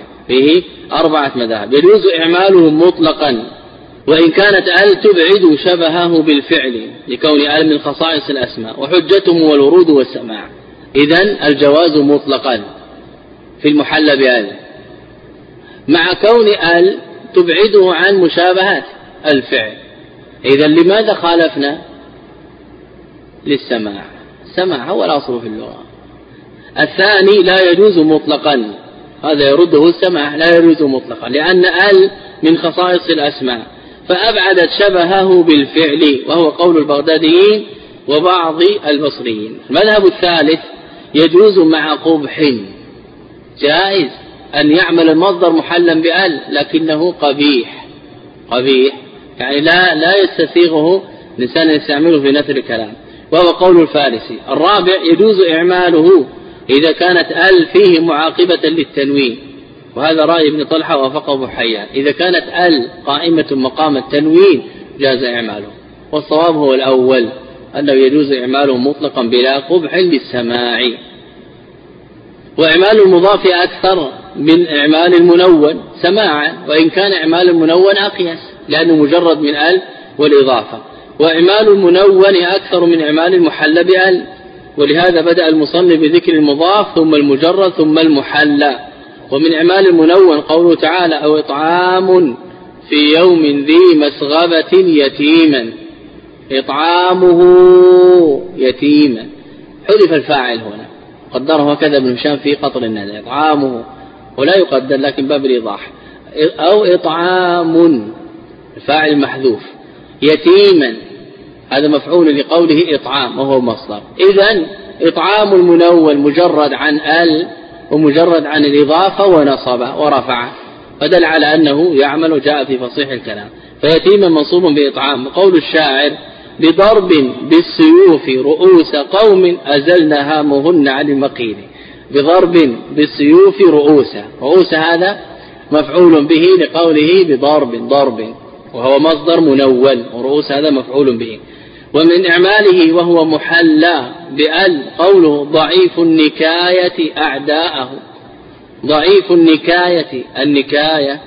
مذاهب. يجوز إعماله مطلقا وإن كانت أل تبعد شبهه بالفعل لكون أل من خصائص الأسماء، وحجتهم والورود والسماع. إذن الجواز مطلقا في المحل بأل مع كون أل تبعده عن مشابهات الفعل. إذن لماذا خالفنا؟ للسماع، السماع هو الأصل في اللغة. الثاني لا يجوز مطلقا، هذا يرده السماع، لا يجوز مطلقا لأن أل من خصائص الأسماء فأبعدت شبهه بالفعل، وهو قول البغداديين وبعض البصريين. المذهب الثالث يجوز مع قبح، جائز أن يعمل المصدر محلا بأل لكنه قبيح يعني لا يستسيغه الإنسان يستعمله في نثر الكلام، وهو قول الفارسي. الرابع يجوز إعماله إذا كانت أل فيه معاقبة للتنوين، وهذا رأي ابن طلحة ووافقه أبو حيان. إذا كانت أل قائمة مقام التنوين جاز إعماله، والصواب هو الأول أنه يجوز إعماله مطلقا بلا قبح للسماع. وإعمال المضاف أكثر من إعمال المنون سماعا، وإن كان إعمال المنون أقيس لأنه مجرد من أل والإضافة، وإعمال المنون أكثر من إعمال المحل بأل، ولهذا بدأ المصنف بذكر المضاف ثم المجرد ثم المحلى. ومن إعمال المنون قوله تعالى أو إطعام في يوم ذي مسغبة يتيما، إطعامه يتيما، حذف الفاعل هنا، قدره هكذا ابن هشام في قطر الندى، إطعامه ولا يقدر لكن باب الإيضاح، أو إطعام الفاعل محذوف، يتيما هذا مفعول لقوله إطعام وهو مصدر. إذن إطعام المنون مجرد عن أل ومجرد عن الإضافة ونصب ورفع، فدل على أنه يعمل وجاء في فصيح الكلام. فيتيما منصوب بإطعام. قول الشاعر بضرب بالسيوف رؤوس قوم أزلنا هامهن عن المقيل، بضرب بالسيوف رؤوس هذا مفعول به لقوله بضرب وهو مصدر منون، ورؤوس هذا مفعول به. ومن إعماله وهو محلى بأل قوله ضعيف النكاية أعداءه، ضعيف النكاية النكاية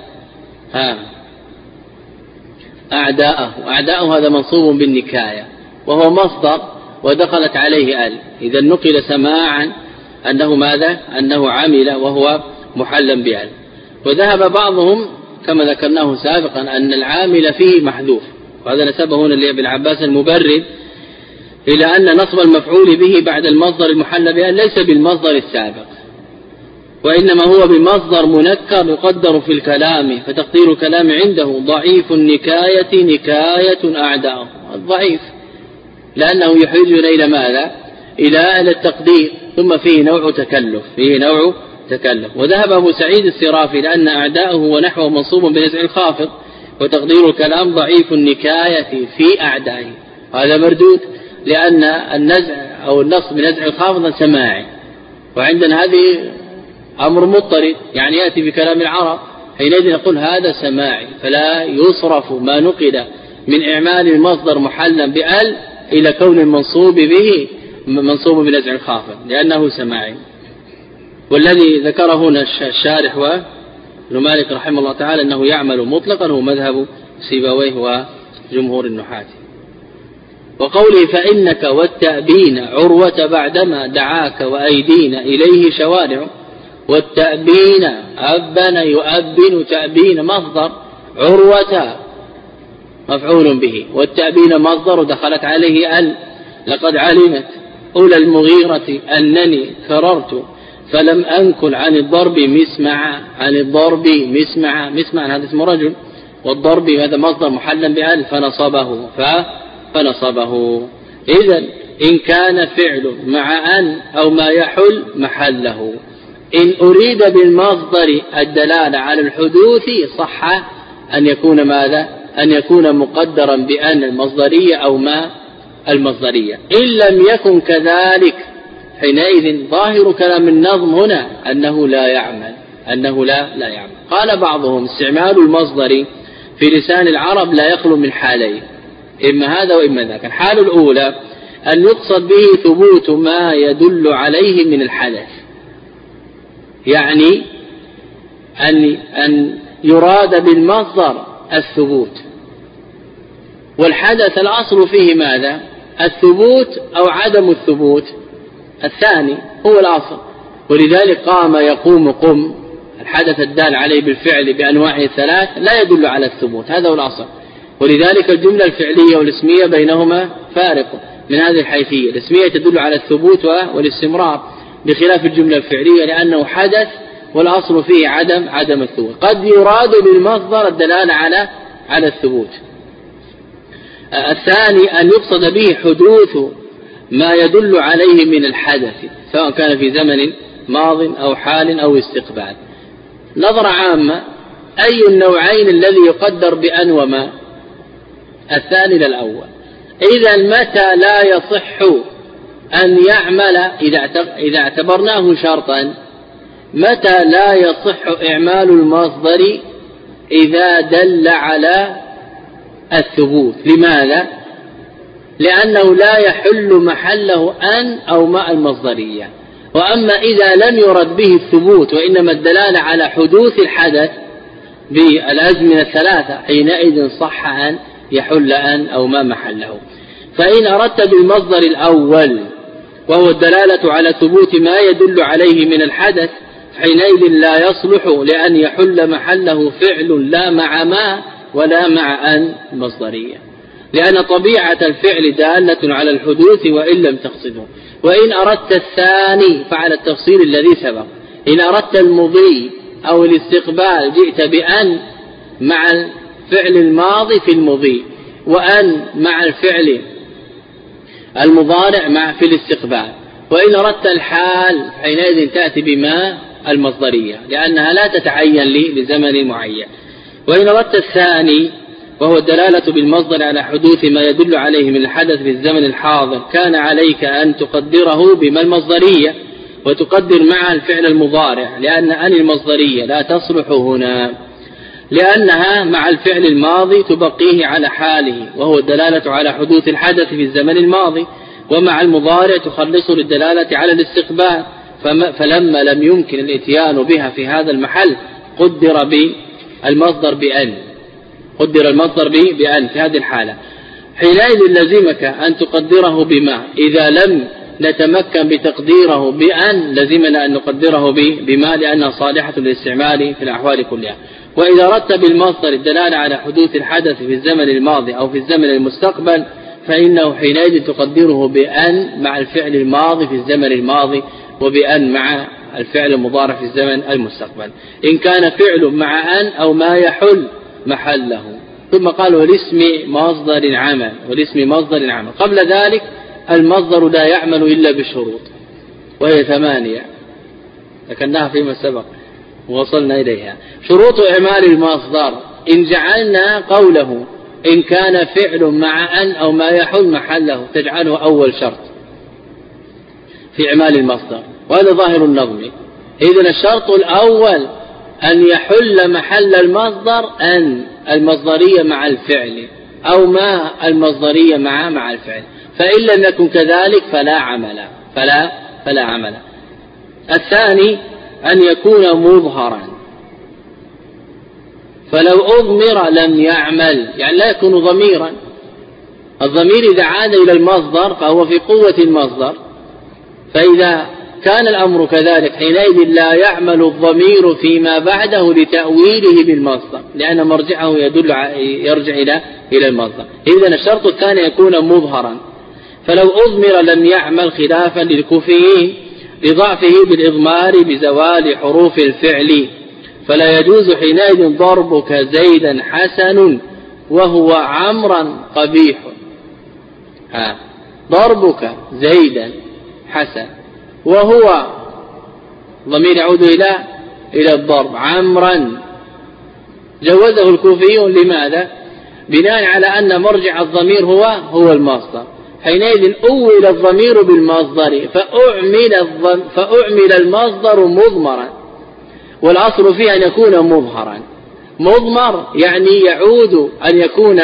أعداءه هذا منصوب بالنكاية وهو مصدر ودخلت عليه أل، إذا نقل سماعا أنه ماذا؟ أنه عمل وهو محلا بأل. وذهب بعضهم كما ذكرناه سابقا أن العامل فيه محذوف، وهذا نسبه هنا لابن عباس المبرد إلى أن نصب المفعول به بعد المصدر المحل بأل ليس بالمصدر السابق، وإنما هو بمصدر منكر يقدر في الكلام، فتقدير الكلام عنده ضعيف النكاية نكاية أعداءه، الضعيف لأنه يحيجنا إلى ماذا؟ إلى التقدير، ثم فيه نوع تكلف. وذهب أبو سعيد السرافي لأن أعداءه ونحوه منصوب بنزع الخافض، وتقدير الكلام ضعيف النكاية في أعدائه، هذا مردود لأن النزع أو النصب بنزع الخافض سماعي، وعندنا هذه أمر مضطرد يعني يأتي بكلام العرب، حينئذ نقول هذا سماعي، فلا يصرف ما نقل من إعمال المصدر محلا بأل إلى كون المنصوب به منصوب بنزع الخافض لأنه سماعي. والذي ذكره هنا الشارح وابن مالك رحمه الله تعالى أنه يعمل مطلقا هو مذهب سيبويه وجمهور النحاة. وقوله فإنك والتأبين عروة بعدما دعاك وأيدين إليه شوارع، والتأبين أبن يؤبن تأبين مصدر، عروة مفعول به، والتأبين مصدر دخلت عليه أل، لقد علمت أولى المغيرة أنني كررت فلم أنكل عن الضرب مسمع هذا اسم رجل، والضرب هذا مصدر محلا بأل فنصبه. إذن إن كان فعل مع أن أو ما يحل محله، إن أريد بالمصدر الدلالة على الحدوث صح أن يكون ماذا؟ أن يكون مقدرا بأن المصدرية أو ما المصدرية. إن لم يكن كذلك حينئذ ظاهر كلام النظم هنا أنه لا يعمل. قال بعضهم استعمال المصدر في لسان العرب لا يخلو من حالين، إما هذا وإما ذاك. الحال الأولى أن يقصد به ثبوت ما يدل عليه من الحدث، يعني أن يراد بالمصدر الثبوت، والحدث الأصل فيه ماذا؟ الثبوت أو عدم الثبوت، الثاني هو الأصل. ولذلك قام يقوم قم، الحدث الدال عليه بالفعل بأنواعه الثلاث لا يدل على الثبوت، هذا هو الأصل. ولذلك الجملة الفعلية والاسمية بينهما فارق من هذه الحيثية. الاسمية تدل على الثبوت والاستمرار بخلاف الجملة الفعلية لأنه حدث والأصل فيه عدم الثبوت. قد يراد بالمصدر الدلالة على الثبوت. الثاني أن يقصد به حدوث ما يدل عليه من الحدث سواء كان في زمن ماض أو حال أو استقبال. نظرة عامة: أي النوعين الذي يقدر بأن وما؟ الثاني للأول. إذا متى لا يصح أن يعمل إذا اعتبرناه شرطا، متى لا يصح إعمال المصدر إذا دل على الثبوت؟ لماذا؟ لأنه لا يحل محله أن أو ما المصدرية. وأما إذا لم يرد به الثبوت وإنما الدلالة على حدوث الحدث بالأزمنة الثلاثة، حينئذ صح أن يحل أن أو ما محله. فإن أردت بالمصدر الأول وهو الدلالة على ثبوت ما يدل عليه من الحدث، حينئذ لا يصلح لأن يحل محله فعل لا مع ما ولا مع أن مصدرية، لأن طبيعة الفعل دالة على الحدوث وإن لم تقصده. وإن أردت الثاني فعلى التفصيل الذي سبق. إن أردت المضي أو الاستقبال جئت بأن مع الفعل الماضي في المضي، وأن مع الفعل المضارع في الاستقبال. وإن أردت الحال حينئذ تأتي بما المصدرية لأنها لا تتعين لزمن معين. وإن أردت الثاني وهو الدلالة بالمصدر على حدوث ما يدل عليه من الحدث في الزمن الحاضر، كان عليك أن تقدره بما المصدرية وتقدر معها الفعل المضارع، لأن أن المصدرية لا تصلح هنا، لأنها مع الفعل الماضي تبقيه على حاله وهو الدلالة على حدوث الحدث في الزمن الماضي، ومع المضارع تخلصه للدلالة على الاستقبال. فلما لم يمكن الاتيان بها في هذا المحل قدر المصدر بأن في هذه الحالة. حينئذ لزمك أن تقدره بما. إذا لم نتمكن بتقديره بأن لزمنا أن نقدره بما، لأنها صالحة للاستعمال في الأحوال كلها. وإذا أردت بالمصدر الدلالة على حدوث الحدث في الزمن الماضي أو في الزمن المستقبل، فإنه حينئذ تقدره بأن مع الفعل الماضي في الزمن الماضي، وبأن مع الفعل المضارع في الزمن المستقبل، إن كان فعل مع أن أو ما يحل محله. ثم قال والاسم مصدر عمل. قبل ذلك المصدر لا يعمل إلا بشروط، وهي 8 ذكرناها فيما سبق ووصلنا إليها. شروط إعمال المصدر: إن جعلنا قوله إن كان فعل مع أن أو ما يحل محله تجعله أول شرط في إعمال المصدر، وهذا ظاهر النظم. إذن الشرط الأول أن يحل محل المصدر أن المصدرية مع الفعل أو ما المصدرية مع الفعل، فإن لم يكن كذلك فلا عمل. الثاني أن يكون مظهرا، فلو أضمر لم يعمل، يعني لا يكون ضميرا. الضمير إذا عاد إلى المصدر فهو في قوة المصدر، فإذا كان الأمر كذلك حينئذ لا يعمل الضمير فيما بعده لتأويله بالمصدر، لأن مرجعه يرجع إلى المصدر. إذن الشرط الثاني يكون مظهرا. فلو أضمر لم يعمل خلافا للكوفيين لضعفه بالإضمار بزوال حروف الفعل، فلا يجوز حينئذ ضربك زيدا حسن وهو عمرا قبيح. ضربك زيدا حسن وهو ضمير يعود إلى الضرب عمرا، جوزه الكوفيون. لماذا؟ بناء على أن مرجع الضمير هو المصدر، حينئذ أول الضمير بالمصدر فأعمل المصدر مضمرا، والأصل فيه أن يكون مظهرا. مضمر يعني يعود أن يكون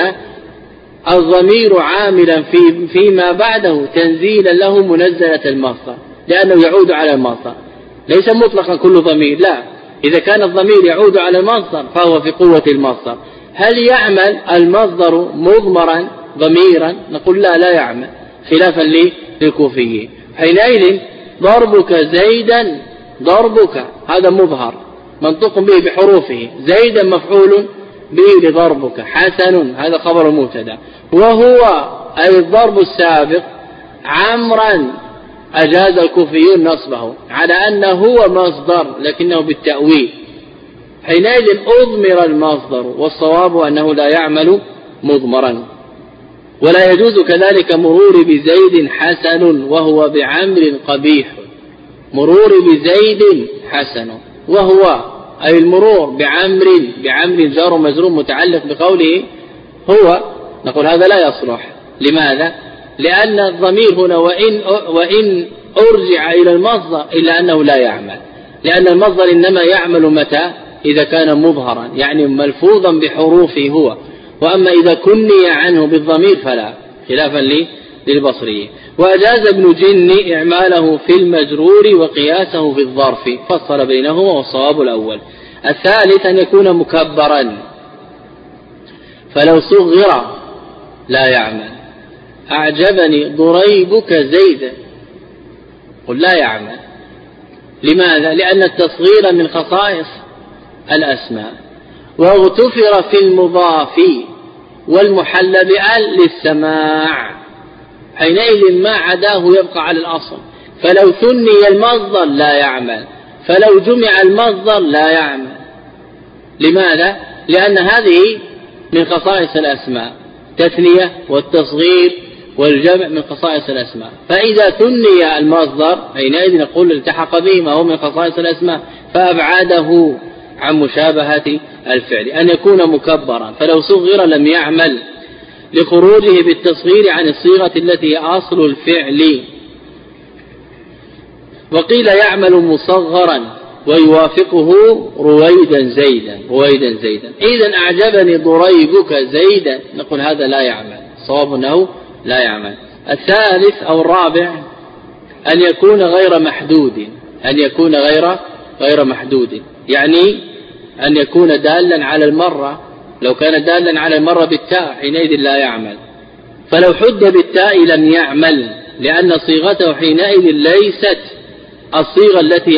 الضمير عاملا فيما بعده تنزيلا له منزلة المصدر، لأنه يعود على المصدر، ليس مطلقا كل ضمير، لا، إذا كان الضمير يعود على المصدر فهو في قوة المصدر. هل يعمل المصدر مضمرا ضميرا؟ نقول لا يعمل، خلافا للكوفيين. حينئذ ضربك زيدا، ضربك هذا مظهر منطق به بحروفه، زيدا مفعول به لضربك، حسن هذا خبر مبتدا، وهو أي الضرب السابق عمرا أجاز الكوفيون نصبه على أنه هو مصدر لكنه بالتأويل، حينئذ أضمر المصدر، والصواب أنه لا يعمل مضمرا. ولا يجوز كذلك مرور بزيد حسن وهو بعمر قبيح، مرور بزيد حسن وهو أي المرور بعمر جار مجرور متعلق بقوله هو، نقول هذا لا يصلح. لماذا؟ لأن الضمير هنا وإن أرجع إلى المصدر إلا أنه لا يعمل، لأن المصدر إنما يعمل متى؟ إذا كان مظهرا يعني ملفوظا بحروفه هو، وأما إذا كني عنه بالضمير فلا، خلافا للبصري. وأجاز ابن جن إعماله في المجرور وقياسه في الظرف، فصل بينهما والصواب الأول. الثالث أن يكون مكبرا، فلو صغر لا يعمل. أعجبني ضريبك زيدا، قل لا يعمل. لماذا؟ لأن التصغير من خصائص الأسماء، واغتفر في المضاف والمحل بأل للسماع، حينئذ ما عداه يبقى على الأصل. فلو ثني المصدر لا يعمل، فلو جمع المصدر لا يعمل. لماذا؟ لأن هذه من خصائص الأسماء، تثنية والتصغير والجمع من خصائص الأسماء، فإذا ثني المصدر حينئذ نقول التحق به ما هو من خصائص الأسماء، فأبعده عن مشابهة الفعل. أن يكون مكبرا، فلو صغر لم يعمل لخروجه بالتصغير عن الصيغة التي أصل الفعل. وقيل يعمل مصغرا ويوافقه رويدا زيدا. إذن أعجبني ضريبك زيدا، نقول هذا لا يعمل، صواب أنه لا يعمل. الثالث أو الرابع أن يكون غير محدود، يعني أن يكون دالا على المرة، لو كان دالا على المرة بالتاء حينئذ لا يعمل، فلو حد بالتاء لم يعمل، لأن صيغته حينئذ ليست الصيغة التي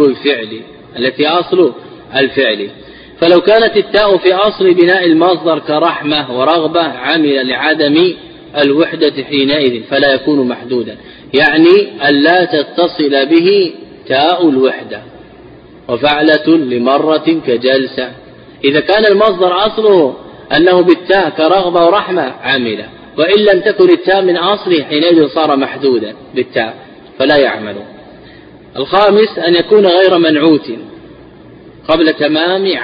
أصل الفعل. فلو كانت التاء في أصل بناء المصدر كرحمة ورغبة عمل لعدم الوحدة حينئذ فلا يكون محدودا، يعني ألا تتصل به تاء الوحدة. وفعلة لمرة كجلسة، إذا كان المصدر أصله أنه بالتاء كرغبة ورحمة عمل، وإن لم تكن التاء من أصله حينئذ صار محدودا بالتاء فلا يعمل. الخامس أن يكون غير منعوت قبل تمام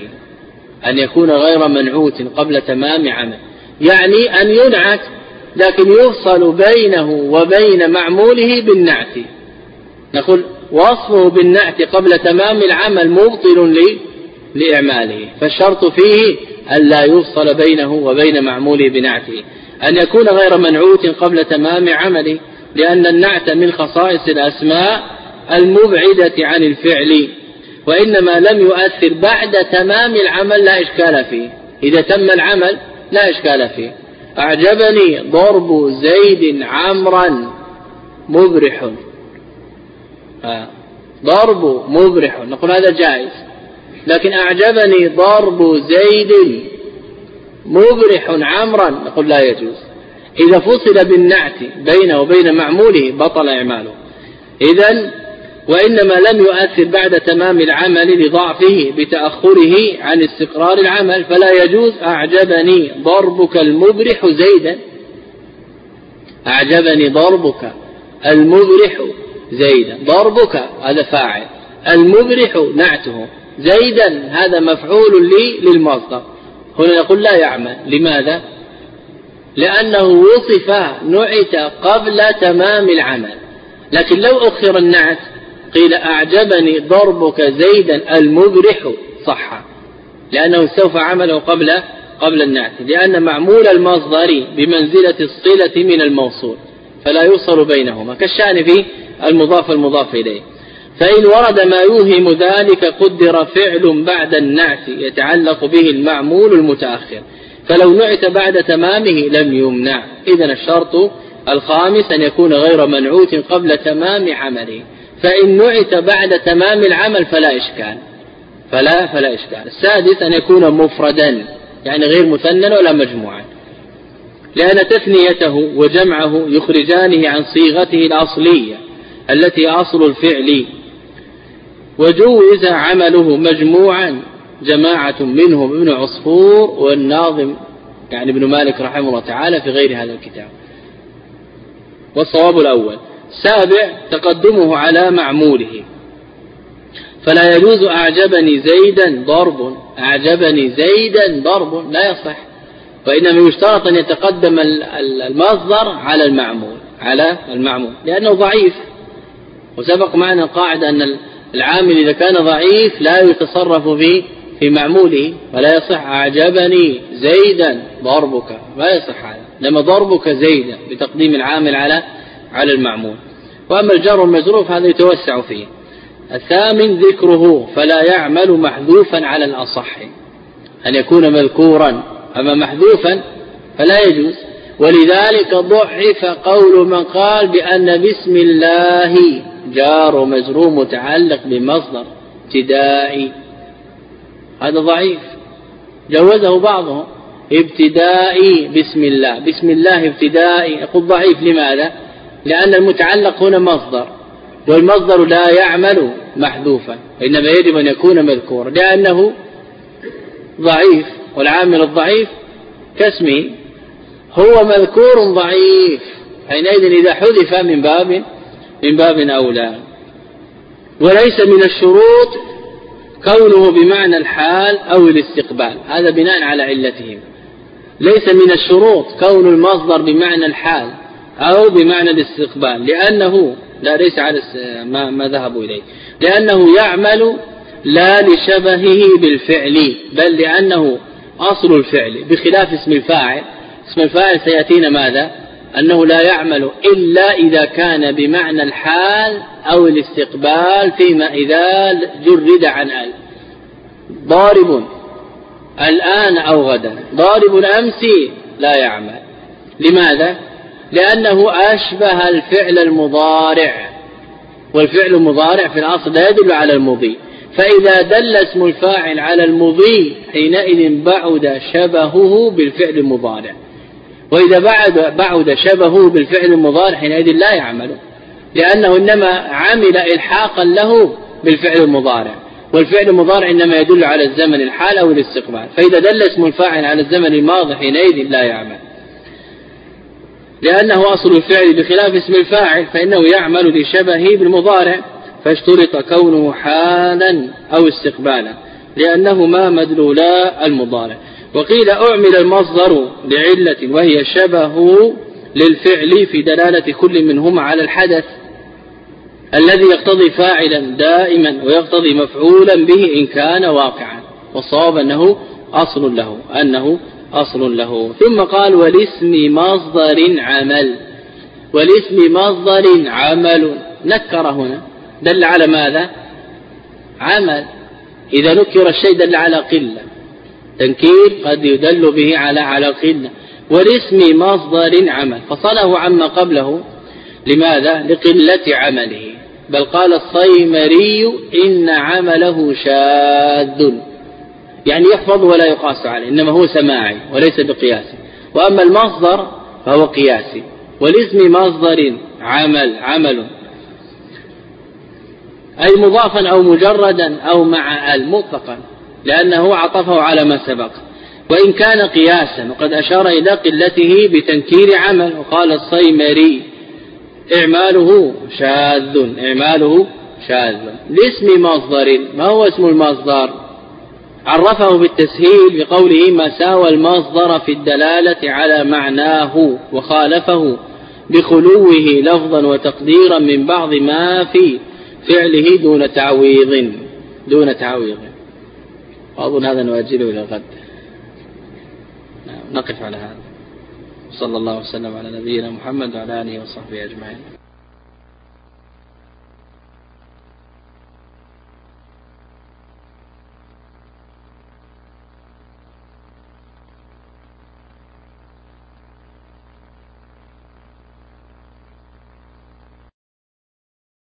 عمله، يعني أن ينعت لكن يفصل بينه وبين معموله بالنعت، نقول وصفه بالنعت قبل تمام العمل مبطل لإعماله، فالشرط فيه أن لا يفصل بينه وبين معموله بنعته. أن يكون غير منعوت قبل تمام عمله، لأن النعت من خصائص الأسماء المبعدة عن الفعل، وإنما لم يؤثر بعد تمام العمل لا إشكال فيه، إذا تم العمل لا إشكال فيه. أعجبني ضرب زيد عمرا مبرح، ضرب مبرح نقول هذا جائز، لكن أعجبني ضرب زيد مبرح عمرا نقول لا يجوز. إذا فصل بالنعت بينه وبين معموله بطل إعماله. إذن وإنما لم يؤثر بعد تمام العمل لضعفه بتأخره عن استقرار العمل، فلا يجوز أعجبني ضربك المبرح زيدا، أعجبني ضربك المبرح زيدا، ضربك هذا فاعل، المبرح نعته، زيدا هذا مفعول للمصدر. هنا نقول لا يعمل. لماذا؟ لأنه وصف نعت قبل تمام العمل، لكن لو أخر النعت قيل أعجبني ضربك زيدا المبرح صح، لأنه استوفى عمله قبل النعت، لأن معمول المصدر بمنزلة الصلة من الموصول فلا يوصل بينهما كالشأن في المضاف إليه. فإن ورد ما يوهم ذلك قدر فعل بعد النعت يتعلق به المعمول المتأخر، فلو نعت بعد تمامه لم يمنع. إذن الشرط الخامس أن يكون غير منعوت قبل تمام عمله، فإن نعت بعد تمام العمل فلا إشكال. السادس أن يكون مفردا يعني غير مثنى ولا مجموعا، لأن تثنيته وجمعه يخرجانه عن صيغته الأصلية التي أصل الفعل، وجوز عمله مجموعا جماعة منهم ابن عصفور والناظم يعني ابن مالك رحمه الله تعالى في غير هذا الكتاب، والصواب الأول. سابع تقدمه على معموله، فلا يجوز أعجبني زيدا ضرب لا يصح، وإنما يشترط أن يتقدم المصدر على المعمول لأنه ضعيف، وسبق معنا القاعدة أن العامل إذا كان ضعيف لا يتصرف في معموله، ولا يصح أعجبني زيدا ضربك، لا يصح هذا، لما ضربك زيدا بتقديم العامل على المعمول. وأما الجار والمجرور هذا يتوسع فيه. الثامن ذكره، فلا يعمل محذوفا على الأصح، أن يكون مذكورا، أما محذوفا فلا يجوز. ولذلك ضعف قول من قال بأن بسم الله جار ومجرور متعلق بمصدر ابتدائي، هذا ضعيف، جوزه بعضهم ابتدائي بسم الله ابتدائي، يقول ضعيف. لماذا؟ لأن المتعلق هنا مصدر، والمصدر لا يعمل محذوفا، إنما يجب أن يكون مذكورا لأنه ضعيف، والعامل الضعيف كاسمه هو مذكور ضعيف، حينئذ إذا حذف من باب أولى. وليس من الشروط كونه بمعنى الحال أو الاستقبال، هذا بناء على علتهم. ليس من الشروط كون المصدر بمعنى الحال أو بمعنى الاستقبال، لأنه ليس على ما ذهبوا إليه، لأنه يعمل لا لشبهه بالفعل، بل لأنه أصل الفعل، بخلاف اسم الفاعل. اسم الفاعل سيأتينا ماذا؟ أنه لا يعمل إلا إذا كان بمعنى الحال أو الاستقبال، فيما إذا جرد عن ضارب الآن أو غدا، ضارب الأمس لا يعمل. لماذا؟ لأنه أشبه الفعل المضارع، والفعل المضارع في الأصل لا يدل على المضي، فإذا دل اسم الفاعل على المضي حينئذ بعد شبهه بالفعل المضارع، وإذا بعد شبهه بالفعل المضارع حينئذ لا يعمل، لأنه إنما عمل إلحاقا له بالفعل المضارع، والفعل المضارع إنما يدل على الزمن الحال أو الاستقبال، فإذا دل اسم الفاعل على الزمن الماضي حينئذ لا يعمل، لأنه أصل الفعل، بخلاف اسم الفاعل فإنه يعمل لشبهه بالمضارع، فاشترط كونه حالا أو استقبالا لأنهما مدلولا المضارع. وقيل أعمل المصدر لعلة وهي شبه للفعل في دلالة كل منهما على الحدث الذي يقتضي فاعلا دائما ويقتضي مفعولا به إن كان واقعا، والصواب أنه أصل له. ثم قال والاسم مصدر عمل، نكر هنا دل على ماذا؟ عمل. إذا نكر الشيء دل على قلة، تنكير قد يدل به على قلة. والاسم مصدر عمل فصله عما قبله، لماذا؟ لقلة عمله. بل قال الصيمري إن عمله شاذ، يعني يحفظ ولا يقاس عليه، إنما هو سماعي وليس بقياسي. وأما المصدر فهو قياسي. والاسم مصدر عمل أي مضافا أو مجردا أو مع مطلقا، لأنه عطفه على ما سبق، وإن كان قياسا، وقد أشار إلى قلته بتنكير عمل، وقال الصيمري إعماله شاذ. لاسم مصدر، ما هو اسم المصدر؟ عرفه بالتسهيل بقوله ما ساوى المصدر في الدلالة على معناه، وخالفه بخلوه لفظا وتقديرا من بعض ما في فعله دون تعويض. وأظن هذا نواجله إلى الغد. نقف على هذا. صلى الله وسلم على نبينا محمد وعلى آله وصحبه أجمعين.